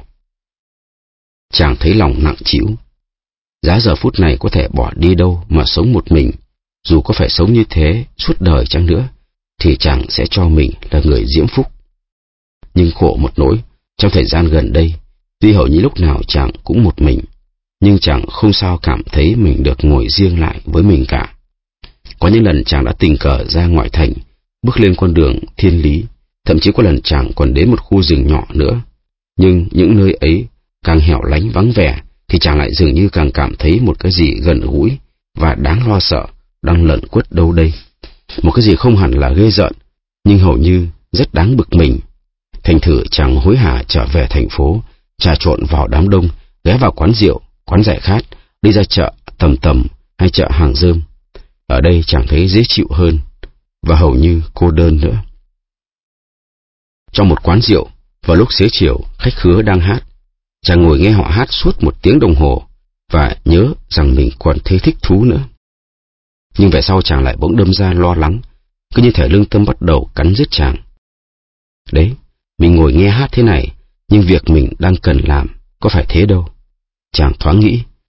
Chàng thấy lòng nặng trĩu. Giá giờ phút này có thể bỏ đi đâu mà sống một mình, dù có phải sống như thế suốt đời chăng nữa, thì chàng sẽ cho mình là người diễm phúc. Nhưng khổ một nỗi, trong thời gian gần đây, tuy hầu như lúc nào chàng cũng một mình, nhưng chàng không sao cảm thấy mình được ngồi riêng lại với mình cả. Có những lần chàng đã tình cờ ra ngoại thành, bước lên con đường thiên lý, thậm chí có lần chàng còn đến một khu rừng nhỏ nữa. Nhưng những nơi ấy càng hẻo lánh vắng vẻ, thì chàng lại dường như càng cảm thấy một cái gì gần gũi và đáng lo sợ đang lẩn quất đâu đây. Một cái gì không hẳn là ghê rợn, nhưng hầu như rất đáng bực mình. Thành thử chàng hối hả trở về thành phố, trà trộn vào đám đông, ghé vào quán rượu, quán giải khát, đi ra chợ Tầm Tầm hay chợ Hàng Rơm. Ở đây chàng thấy dễ chịu hơn và hầu như cô đơn nữa. Trong một quán rượu, vào lúc xế chiều, khách khứa đang hát. Chàng ngồi nghe họ hát suốt một tiếng đồng hồ và nhớ rằng mình còn thấy thích thú nữa. Nhưng về sau chàng lại bỗng đâm ra lo lắng, cứ như thể lương tâm bắt đầu cắn rứt chàng. Đấy, mình ngồi nghe hát thế này, nhưng việc mình đang cần làm có phải thế đâu. Chàng thoáng nghĩ.